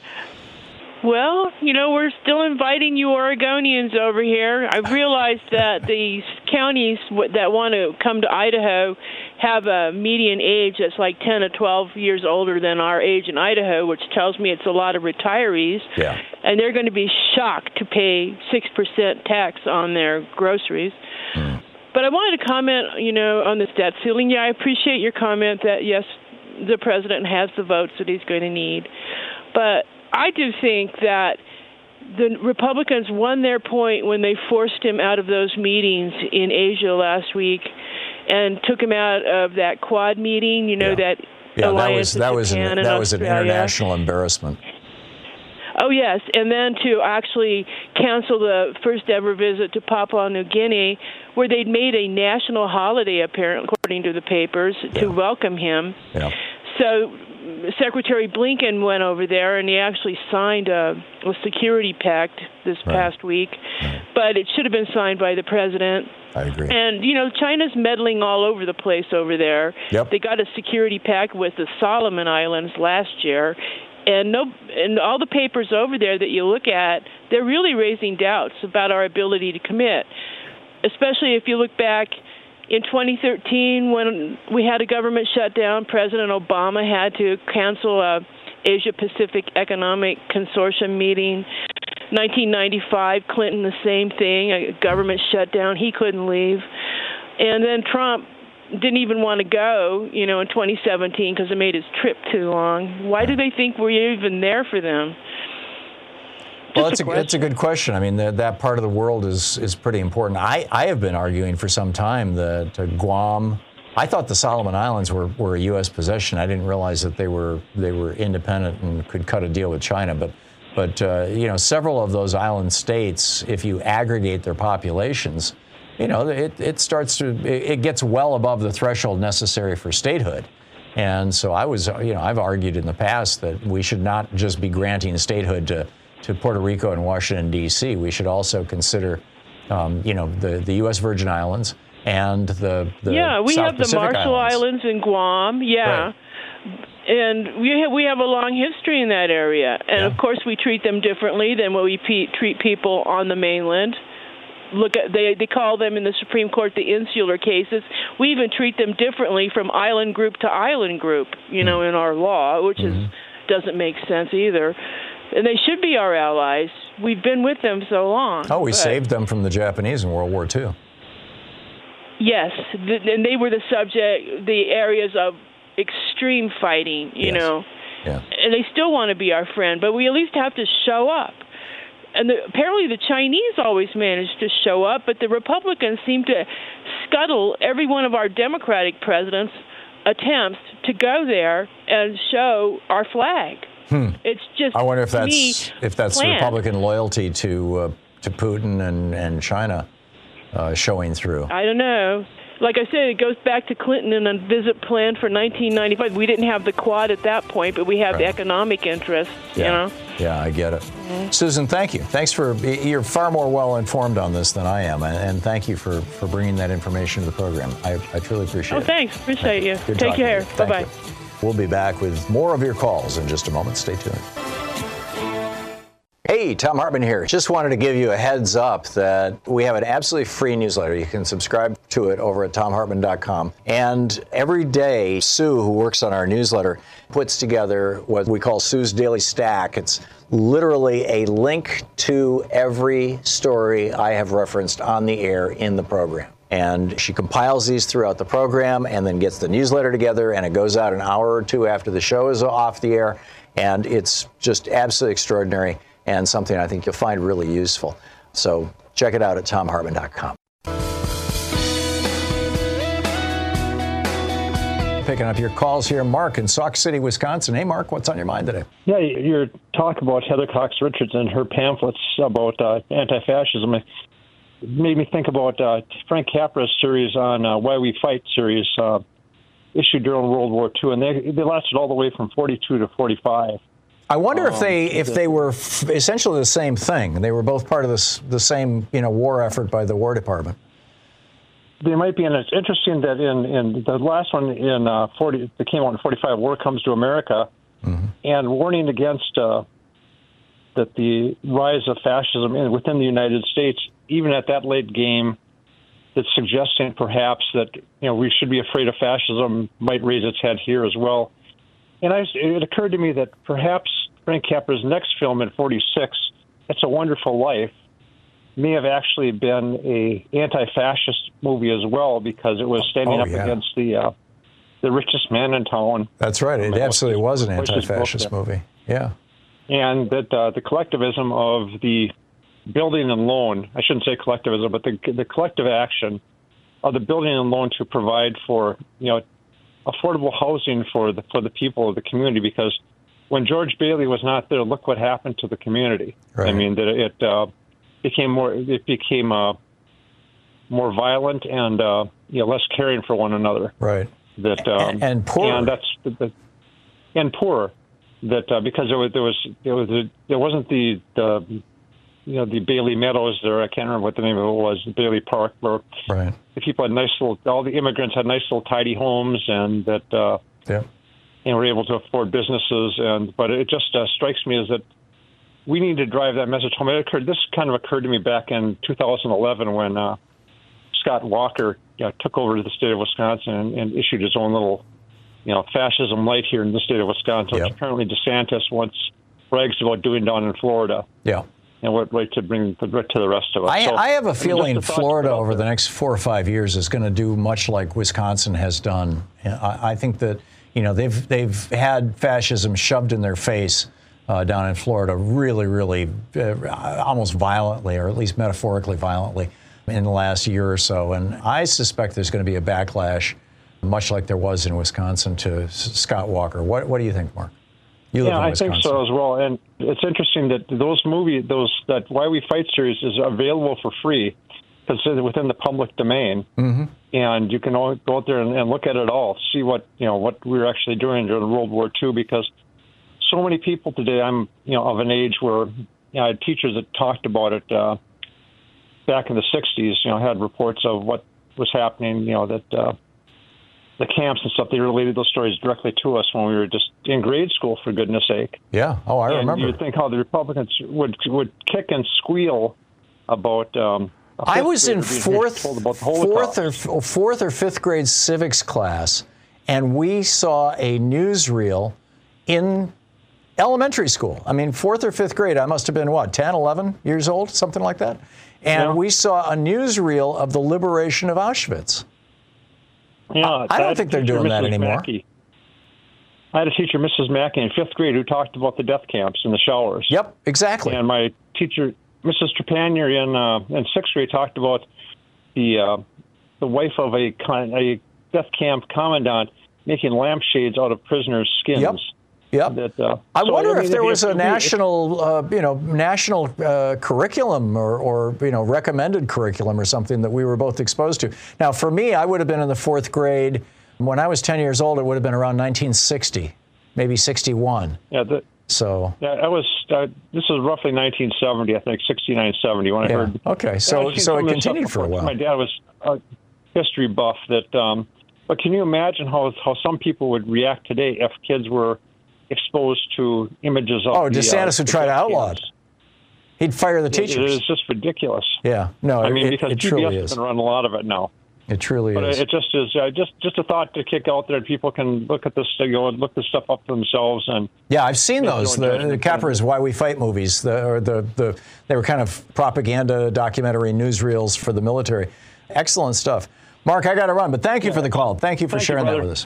Well, you know, we're still inviting you Oregonians over here. I've realized that the counties w- that want to come to Idaho have a median age that's like ten or twelve years older than our age in Idaho, which tells me it's a lot of retirees. Yeah. And they're going to be shocked to pay six percent tax on their groceries. Mm. But I wanted to comment, you know, on this debt ceiling. Yeah, I appreciate your comment that, yes, the president has the votes that he's going to need. But I do think that the Republicans won their point when they forced him out of those meetings in Asia last week and took him out of that Quad meeting, you know, yeah. that yeah, alliance that was that was with Japan an, and that was an Australia. international embarrassment. Oh, yes, and then to actually cancel the first ever visit to Papua New Guinea, where they'd made a national holiday, apparently, according to the papers, yeah. to welcome him. Yeah. So Secretary Blinken went over there, and he actually signed a, a security pact this right. past week, right. but it should have been signed by the president. I agree. And, you know, China's meddling all over the place over there. Yep. They got a security pact with the Solomon Islands last year. And no, and all the papers over there that you look at, they're really raising doubts about our ability to commit, especially if you look back in twenty thirteen when we had a government shutdown. President Obama had to cancel a Asia-Pacific Economic Consortium meeting. nineteen ninety-five, Clinton, the same thing, a government shutdown. He couldn't leave. And then Trump didn't even want to go, you know, in twenty seventeen because it made his trip too long. Why do they think we're even there for them? Just well, that's a a, that's a good question. I mean, that, that part of the world is, is pretty important. I, I have been arguing for some time that uh, Guam, I thought the Solomon Islands were, were a U S possession. I didn't realize that they were they were independent and could cut a deal with China. But, but uh, you know, several of those island states, if you aggregate their populations, you know, it, it starts to, it gets well above the threshold necessary for statehood. And so I was, you know, I've argued in the past that we should not just be granting statehood to, to Puerto Rico and Washington, D C. We should also consider, um, you know, the, the U S Virgin Islands and the, the yeah, we South have Pacific the Marshall Islands. Islands and Guam, yeah. Right. And we have, we have a long history in that area. And, Yeah. of course, we treat them differently than what we pe- treat people on the mainland. Look at they they call them in the Supreme Court the insular cases. We even treat them differently from island group to island group, you know, in our law, which Mm-hmm. is doesn't make sense either. And they should be our allies. We've been with them so long. Oh, we but, saved them from the Japanese in World War Two. Yes, th- and they were the subject, the areas of extreme fighting, you Yes. know. Yeah. And they still want to be our friend, but we at least have to show up. And the, apparently the Chinese always manage to show up, but the Republicans seem to scuttle every one of our Democratic presidents' attempts to go there and show our flag. Hmm. It's just, I wonder if to me, that's if that's planned. Republican loyalty to uh, to Putin and and China uh, showing through. I don't know. Like I said, it goes back to Clinton and a visit planned for nineteen ninety-five. We didn't have the Quad at that point, but we have Right. the economic interests, Yeah. you know. Yeah, I get it. Susan, thank you. Thanks for, you're far more well informed on this than I am, and, and thank you for, for bringing that information to the program. I, I truly appreciate Oh, it. thanks. Appreciate you. Good Take talking to care. you. Thank Bye-bye. you. We'll be back with more of your calls in just a moment. Stay tuned. Hey, Tom Hartman here. Just wanted to give you a heads up that we have an absolutely free newsletter. You can subscribe to it over at tom hartman dot com. And every day, Sue, who works on our newsletter, puts together what we call Sue's Daily Stack. It's literally a link to every story I have referenced on the air in the program. And she compiles these throughout the program and then gets the newsletter together, and it goes out an hour or two after the show is off the air. And it's just absolutely extraordinary and something I think you'll find really useful. So check it out at tom hartman dot com. Picking up your calls here, Mark in Sauk City, Wisconsin. Hey, Mark, what's on your mind today? Yeah, your talk about Heather Cox Richards and her pamphlets about uh, anti-fascism made me think about uh, Frank Capra's series on uh, Why We Fight series, uh, issued during World War Two, and they they lasted all the way from forty-two to forty-five. I wonder um, if they if they were f- essentially the same thing. They were both part of this the same you know war effort by the War Department. they might be, and it's interesting that in, in the last one in uh, forty that came out in forty-five, War Comes to America, mm-hmm. and warning against uh, that the rise of fascism in, within the United States, even at that late game, that's suggesting perhaps that you know we should be afraid of fascism might raise its head here as well. And I, it occurred to me that perhaps Frank Capra's next film in forty-six, It's a Wonderful Life, may have actually been a anti-fascist movie as well, because it was standing oh, up yeah. against the uh, the richest man in town. That's right. It absolutely was an anti-fascist movie. Yeah. And that uh, the collectivism of the building and loan, I shouldn't say collectivism, but the, the collective action of the building and loan to provide for, you know, affordable housing for the for the people of the community, because when George Bailey was not there, look what happened to the community. Right. I mean, that it uh, became more it became uh, more violent and uh, you know less caring for one another. Right. That um, and, and poorer. And that's the, the, and poorer. That uh, because there was there was there was a, there wasn't the the you know the Bailey Meadows there. I can't remember what the name of it was. The Bailey Park, where right. the people had nice little. All the immigrants had nice little tidy homes, and that uh, yeah. and were able to afford businesses. And but it just uh, strikes me as that we need to drive that message home. It occurred. This kind of occurred to me back in two thousand eleven when uh, Scott Walker you know, took over the state of Wisconsin and, and issued his own little. You know, fascism light here in the state of Wisconsin, yep. which apparently DeSantis once brags about doing down in Florida. Yeah. And what right to bring to the rest of us. I, so, I have a I feeling mean, Florida over the next four or five years is going to do much like Wisconsin has done. I, I think that, you know, they've they've had fascism shoved in their face uh, down in Florida really, really uh, almost violently, or at least metaphorically violently, in the last year or so. And I suspect there's going to be a backlash, much like there was in Wisconsin, to Scott Walker. What What do you think, Mark? You live yeah, in I Wisconsin. think so as well. And it's interesting that those movies, those that Why We Fight series, is available for free because it's within the public domain, mm-hmm. and you can all go out there and, and look at it all, see what you know what we were actually doing during World War Two. Because so many people today, I'm you know of an age where you know, I had teachers that talked about it uh, back in the sixties. You know, had reports of what was happening. You know that. Uh, the camps and stuff, they related those stories directly to us when we were just in grade school, for goodness sake. Yeah. Oh, I and remember. You'd think how the Republicans would would kick and squeal about. Um, I was in fourth, fourth or fourth or fifth grade civics class, and we saw a newsreel in elementary school. I mean, fourth or fifth grade. I must have been what, ten, eleven years old, something like that. And yeah. we saw a newsreel of the liberation of Auschwitz. Yeah, I don't think they're doing Missus that anymore. Mackey. I had a teacher, Missus Mackey, in fifth grade who talked about the death camps in the showers. Yep, exactly. And my teacher, Missus Trepanier, in uh, in sixth grade, talked about the uh, the wife of a con- a death camp commandant making lampshades out of prisoners' skins. Yep. Yep. That, uh, I so, wonder I mean, if there was a if, national, uh, you know, national uh, curriculum or, or, you know, recommended curriculum or something that we were both exposed to. Now, for me, I would have been in the fourth grade. When I was ten years old, it would have been around nineteen sixty, maybe sixty-one. Yeah. The, so. Yeah, I was. Uh, this is roughly nineteen seventy, I think, sixty-nine, seventy when I yeah. heard. Okay. So, so it continued for a while. My dad was a history buff. That, um, but can you imagine how how some people would react today if kids were exposed to images of oh, the, DeSantis uh, would try to outlaw it. He'd fire the it, teachers. It is just ridiculous. Yeah, no, I mean, it, because it P B S truly has is. been running a lot of it now. It truly but is. But it just is uh, just just a thought to kick out there. People can look at this, you know, look this stuff up for themselves. And yeah, I've seen those. The, the Capra's Why We Fight movies. The, or the the they were kind of propaganda documentary newsreels for the military. Excellent stuff. Mark, I got to run, but thank you yeah. for the call. Thank you for thank sharing you, that with us.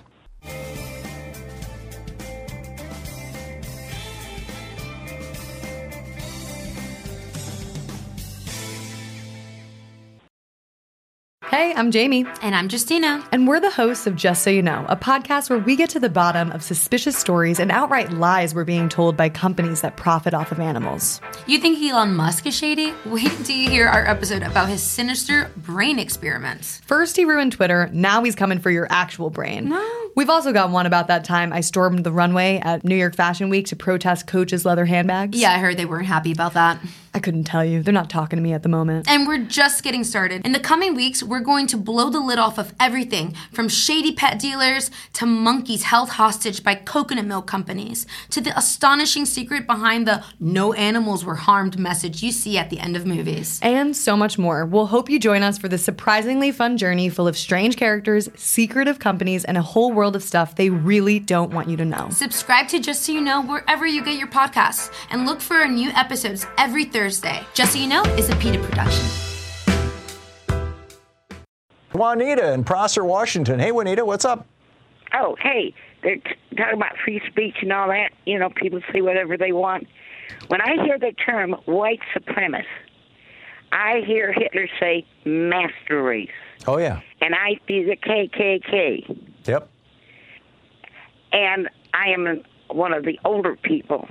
Hey, I'm Jamie. And I'm Justina. And we're the hosts of Just So You Know, a podcast where we get to the bottom of suspicious stories and outright lies we're being told by companies that profit off of animals. You think Elon Musk is shady? Wait until you hear our episode about his sinister brain experiments. First he ruined Twitter, now he's coming for your actual brain. No. We've also got one about that time I stormed the runway at New York Fashion Week to protest Coach's leather handbags. Yeah, I heard they weren't happy about that. I couldn't tell you. They're not talking to me at the moment. And we're just getting started. In the coming weeks, we're going to blow the lid off of everything from shady pet dealers to monkeys held hostage by coconut milk companies to the astonishing secret behind the no animals were harmed message you see at the end of movies. And so much more. We'll hope you join us for this surprisingly fun journey full of strange characters, secretive companies, and a whole world of stuff they really don't want you to know. Subscribe to Just So You Know wherever you get your podcasts and look for our new episodes every Thursday. Just So You Know is a PETA production. Juanita in Prosser, Washington. Hey, Juanita, what's up? Oh, hey, they're t- talking about free speech and all that. You know, people say whatever they want. When I hear the term white supremacist, I hear Hitler say master race. Oh, yeah. And I see the K K K. Yep. And I am one of the older people.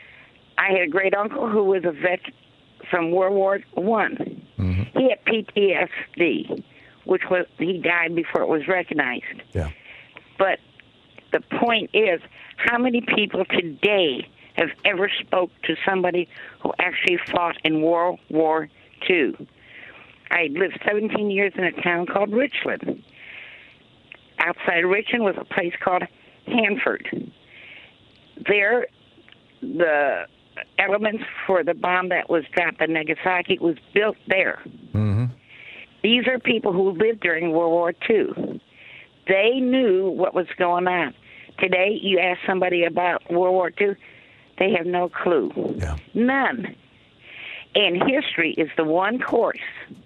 I had a great uncle who was a vet from World War One. Mm-hmm. He had P T S D, which was he died before it was recognized. Yeah. But the point is, how many people today have ever spoke to somebody who actually fought in World War Two? I lived seventeen years in a town called Richland. Outside of Richland was a place called Hanford. There, the elements for the bomb that was dropped in Nagasaki was built there. Mm-hmm. These are people who lived during World War Two. They knew what was going on. Today, you ask somebody about World War Two, they have no clue. Yeah. None. And history is the one course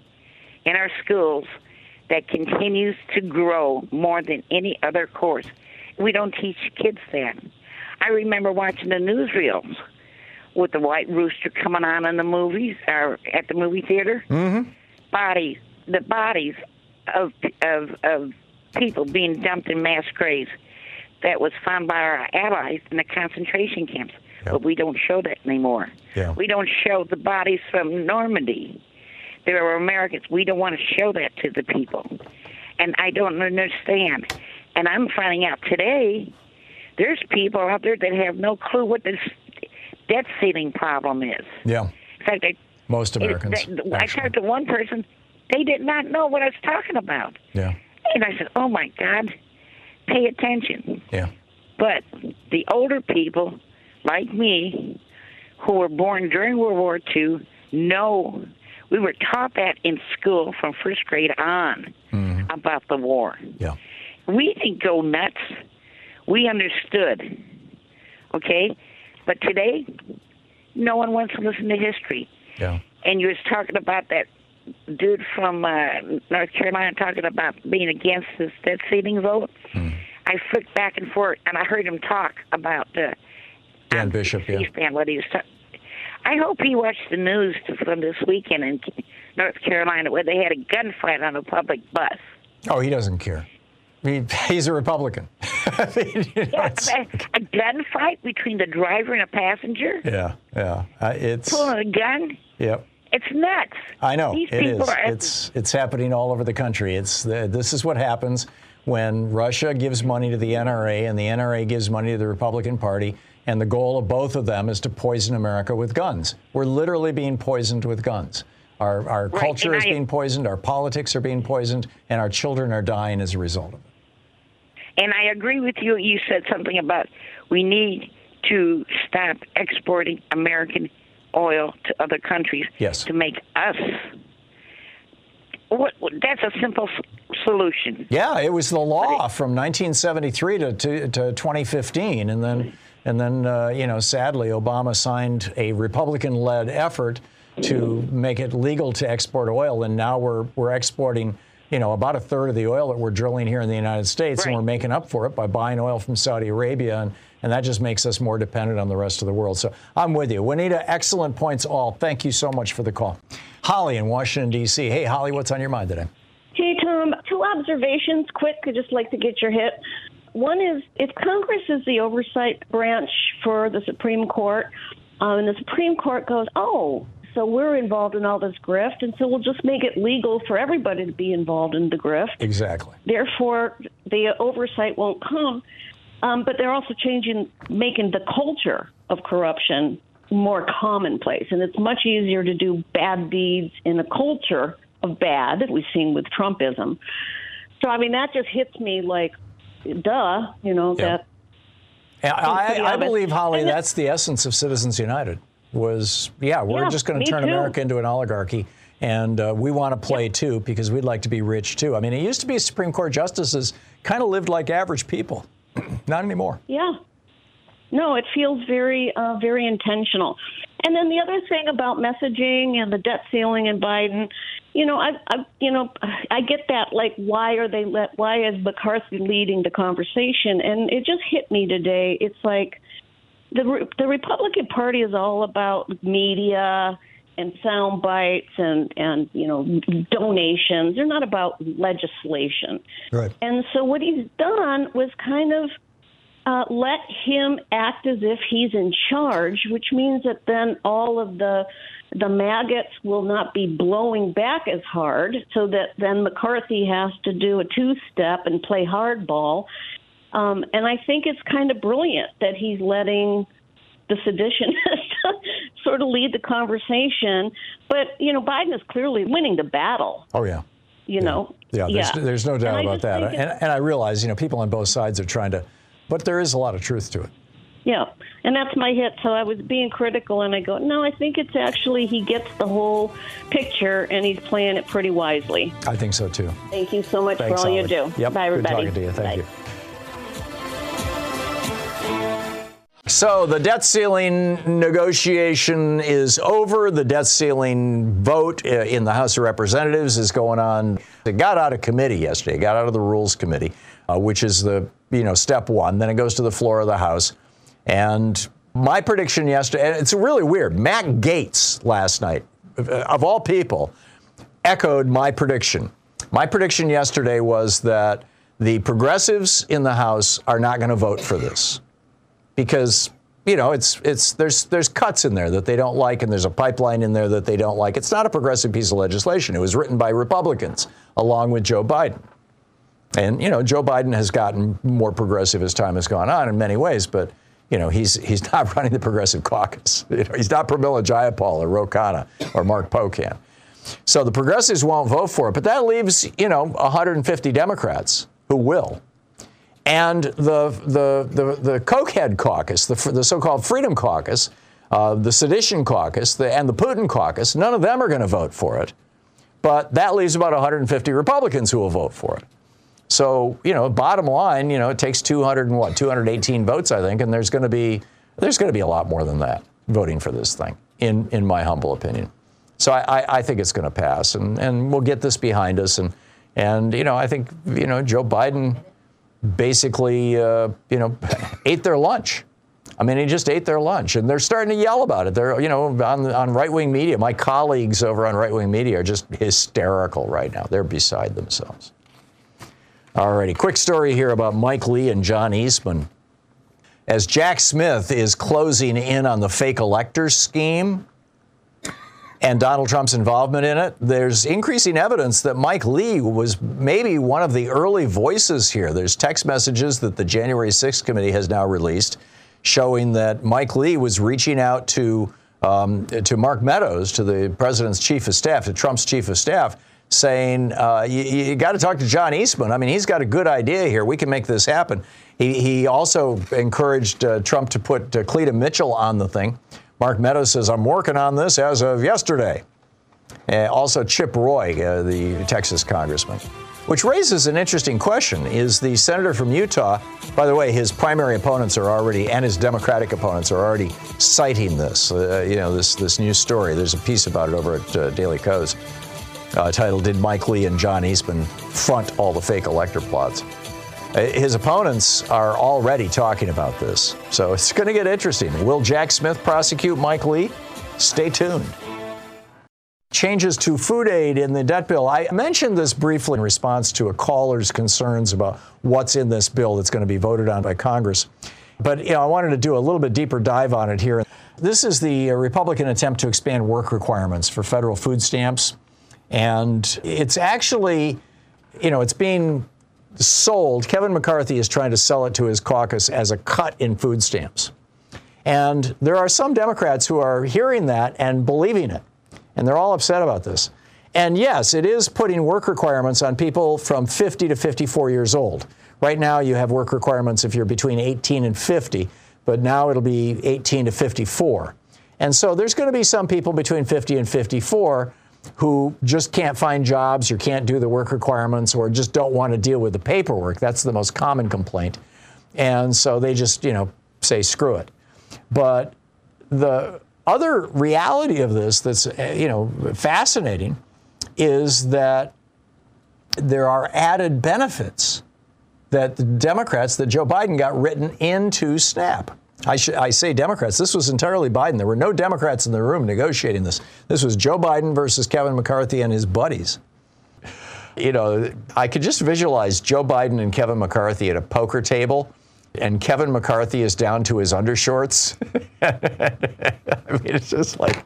in our schools that continues to grow more than any other course. We don't teach kids that. I remember watching the newsreels with the white rooster coming on in the movies or at the movie theater. Mm-hmm. Bodies, the bodies of of of people being dumped in mass graves that was found by our allies in the concentration camps. Yep. But we don't show that anymore. Yeah. We don't show the bodies from Normandy. There were Americans. We don't want to show that to the people. And I don't understand. And I'm finding out today there's people out there that have no clue what this debt ceiling problem is. Yeah. In fact, I, most Americans. It, they, I talked to one person, they did not know what I was talking about. Yeah. And I said, oh, my God, pay attention. Yeah. But the older people, like me, who were born during World War Two, know. We were taught that in school from first grade on mm-hmm. about the war. Yeah. We didn't go nuts. We understood. Okay? But today, no one wants to listen to history. Yeah. And you was talking about that dude from uh, North Carolina talking about being against this debt ceiling vote. Mm. I flicked back and forth, and I heard him talk about uh, Dan Bishop, yeah. C-SPAN, what he was talking. I hope he watched the news from this weekend in North Carolina where they had a gunfight on a public bus. Oh, he doesn't care. He, he's a Republican. I mean, you know, yeah, a, a gunfight between the driver and a passenger? Yeah, yeah. Uh, it's pulling a gun? Yep. It's nuts. I know. These it is. Are, it's it's happening all over the country. It's the, this is what happens when Russia gives money to the N R A and the N R A gives money to the Republican Party. And the goal of both of them is to poison America with guns. We're literally being poisoned with guns. Our, our right, culture is I, being poisoned, our politics are being poisoned, and our children are dying as a result of it. And I agree with you. You said something about we need to stop exporting American oil to other countries yes. to make us. What, that's a simple s- solution. Yeah, it was the law from nineteen seventy-three to, to, to twenty fifteen, and then... And then, uh, you know, sadly, Obama signed a Republican-led effort to make it legal to export oil. And now we're we're exporting, you know, about a third of the oil that we're drilling here in the United States. Right. And we're making up for it by buying oil from Saudi Arabia. And, and that just makes us more dependent on the rest of the world. So I'm with you. Juanita, excellent points all. Thank you so much for the call. Holly in Washington, D C Hey, Holly, what's on your mind today? Hey, Tom. Two observations, quick. I'd just like to get your hit. One is, if Congress is the oversight branch for the Supreme Court, um, and the Supreme Court goes, oh, so we're involved in all this grift, and so we'll just make it legal for everybody to be involved in the grift. Exactly. Therefore, the oversight won't come. Um, but they're also changing, making the culture of corruption more commonplace, and it's much easier to do bad deeds in a culture of bad that we've seen with Trumpism. So, I mean, that just hits me like, duh, you know, Yeah. that. And I, I obvious. believe, Holly, And that's the essence of Citizens United was, yeah, we're Yeah, just going me to turn too. America into an oligarchy. And uh, we want to play, too, because we'd like to be rich, too. I mean, it used to be Supreme Court justices kind of lived like average people. Not anymore. Yeah. No, it feels very, uh, very intentional. And then the other thing about messaging and the debt ceiling and Biden, you know, I, I, you know, I get that. Like, why are they let? Why is McCarthy leading the conversation? And it just hit me today. It's like the the Republican Party is all about media and sound bites and and you know donations. They're not about legislation. Right. And so what he's done was kind of uh, let him act as if he's in charge, which means that then all of the the maggots will not be blowing back as hard, so that then McCarthy has to do a two-step and play hardball. Um, and I think it's kind of brilliant that he's letting the seditionists sort of lead the conversation. But, you know, Biden is clearly winning the battle. Oh, yeah. You know? Yeah, there's, yeah. there's no doubt And I about just that. think And, it's- and I realize, you know, people on both sides are trying to, but there is a lot of truth to it. Yeah, and that's my hit. So I was being critical, and I go, no, I think it's actually he gets the whole picture, and he's playing it pretty wisely. I think so, too. Thank you so much Thanks, for all Holly. you do. Yep, Bye, good everybody. talking to you. Thank Bye. you. So the debt ceiling negotiation is over. The debt ceiling vote uh, in the House of Representatives is going on. It got out of committee yesterday. It got out of the Rules Committee, uh, which is the, you know, step one. Then it goes to the floor of the House. And my prediction yesterday, and it's really weird, Matt Gaetz last night, of all people, echoed my prediction. My prediction yesterday was that the progressives in the House are not going to vote for this. Because, you know, it's it's there's there's cuts in there that they don't like, and there's a pipeline in there that they don't like. It's not a progressive piece of legislation. It was written by Republicans along with Joe Biden. And, you know, Joe Biden has gotten more progressive as time has gone on in many ways, but, you know, he's he's not running the Progressive Caucus. You know, he's not Pramila Jayapal or Ro Khanna or Mark Pocan. So the progressives won't vote for it, but that leaves, you know, one hundred fifty Democrats who will. And the the the, the Cokehead Caucus, the, the so-called Freedom Caucus, uh, the Sedition Caucus, the, and the Putin Caucus, none of them are going to vote for it. But that leaves about one hundred fifty Republicans who will vote for it. So, you know, bottom line, you know, it takes two hundred and what, two hundred eighteen votes, I think, and there's going to be there's going to be a lot more than that voting for this thing, in in my humble opinion. So I, I, I think it's going to pass, and, and we'll get this behind us, and and you know, I think, you know, Joe Biden basically, uh, you know, ate their lunch. I mean, he just ate their lunch, and they're starting to yell about it. They're, you know, on on right-wing media. My colleagues over on right-wing media are just hysterical right now. They're beside themselves. All righty, quick story here about Mike Lee and John Eastman. As Jack Smith is closing in on the fake electors scheme and Donald Trump's involvement in it, there's increasing evidence that Mike Lee was maybe one of the early voices here. There's text messages that the January sixth committee has now released showing that Mike Lee was reaching out to um, to Mark Meadows, to the president's chief of staff, to Trump's chief of staff, saying, uh, you, you got to talk to John Eastman. I mean, he's got a good idea here. We can make this happen. He, he also encouraged uh, Trump to put uh, Cleta Mitchell on the thing. Mark Meadows says, I'm working on this as of yesterday. Uh, also, Chip Roy, uh, the Texas congressman, which raises an interesting question. Is the senator from Utah, by the way, his primary opponents are already, and his Democratic opponents are already citing this, uh, you know, this, this news story. There's a piece about it over at uh, Daily Kos. Uh, titled, Did Mike Lee and John Eastman Front All the Fake Elector Plots? Uh, his opponents are already talking about this. So it's going to get interesting. Will Jack Smith prosecute Mike Lee? Stay tuned. Changes to food aid in the debt bill. I mentioned this briefly in response to a caller's concerns about what's in this bill that's going to be voted on by Congress. But, you know, I wanted to do a little bit deeper dive on it here. This is the Republican attempt to expand work requirements for federal food stamps. And it's actually, you know, it's being sold. Kevin McCarthy is trying to sell it to his caucus as a cut in food stamps. And there are some Democrats who are hearing that and believing it. And they're all upset about this. And yes, it is putting work requirements on people from fifty to fifty-four years old. Right now, you have work requirements if you're between eighteen and fifty, but now it'll be eighteen to fifty-four. And so there's going to be some people between fifty and fifty-four who just can't find jobs or can't do the work requirements or just don't want to deal with the paperwork. That's the most common complaint. And so they just, you know, say, screw it. But the other reality of this that's, you know, fascinating is that there are added benefits that the Democrats, that Joe Biden got written into SNAP. I, sh- I say Democrats. This was entirely Biden. There were no Democrats in the room negotiating this. This was Joe Biden versus Kevin McCarthy and his buddies. You know, I could just visualize Joe Biden and Kevin McCarthy at a poker table, and Kevin McCarthy is down to his undershorts. I mean, it's just like...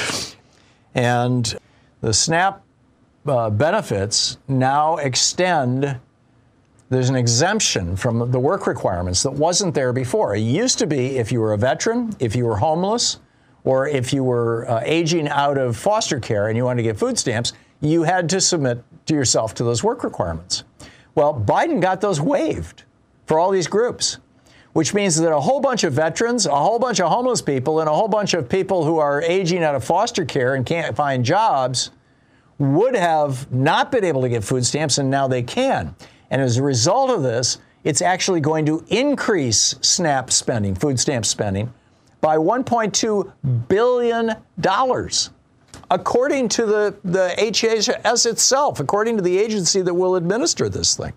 And the SNAP uh, benefits now extend... There's an exemption from the work requirements that wasn't there before. It used to be if you were a veteran, if you were homeless, or if you were uh, aging out of foster care and you wanted to get food stamps, you had to submit to yourself to those work requirements. Well, Biden got those waived for all these groups, which means that a whole bunch of veterans, a whole bunch of homeless people, and a whole bunch of people who are aging out of foster care and can't find jobs would have not been able to get food stamps, and now they can. And as a result of this, it's actually going to increase SNAP spending, food stamp spending, by one point two billion dollars, according to the, the H H S itself, according to the agency that will administer this thing.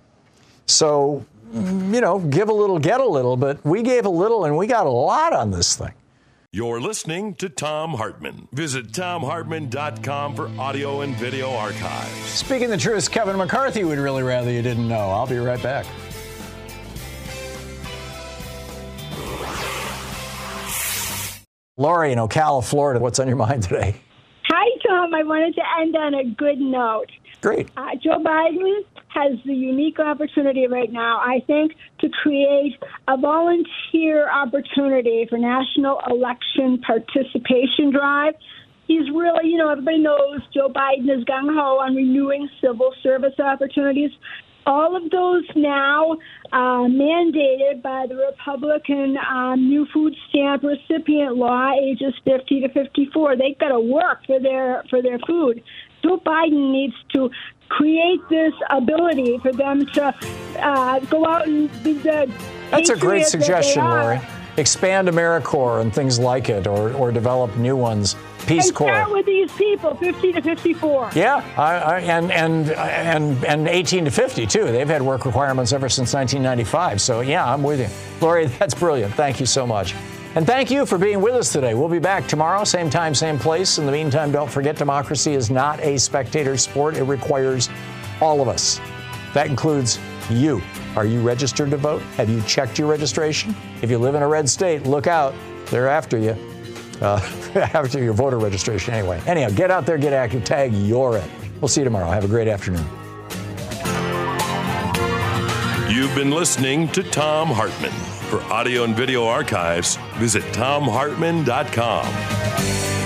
So, you know, give a little, get a little, but we gave a little and we got a lot on this thing. You're listening to Thom Hartmann. Visit Thom Hartmann dot com for audio and video archives. Speaking the truth, Kevin McCarthy would really rather you didn't know. I'll be right back. Lori in Ocala, Florida, what's on your mind today? Hi, Tom. I wanted to end on a good note. Great. Uh, Joe Biden has the unique opportunity right now, I think, to create a volunteer opportunity for national election participation drive. He's really, you know, everybody knows Joe Biden is gung-ho on renewing civil service opportunities. All of those now uh, mandated by the Republican um, new food stamp recipient law, ages fifty to fifty-four. They've got to work for their for their food. Joe Biden needs to create this ability for them to uh, go out and be the That's a great suggestion, that Lori. Expand AmeriCorps and things like it, or or develop new ones. Peace and Corps. Start with these people, fifty to fifty-four. Yeah, I, I, and and and and eighteen to fifty too. They've had work requirements ever since nineteen ninety-five. So yeah, I'm with you, Lori. That's brilliant. Thank you so much, and thank you for being with us today. We'll be back tomorrow, same time, same place. In the meantime, don't forget, democracy is not a spectator sport. It requires all of us. That includes you. Are you registered to vote? Have you checked your registration? If you live in a red state, look out. They're after you. Uh, after your voter registration anyway. Anyhow, get out there, get active, tag you're it. We'll see you tomorrow. Have a great afternoon. You've been listening to Thom Hartmann. For audio and video archives, visit Thom Hartmann dot com.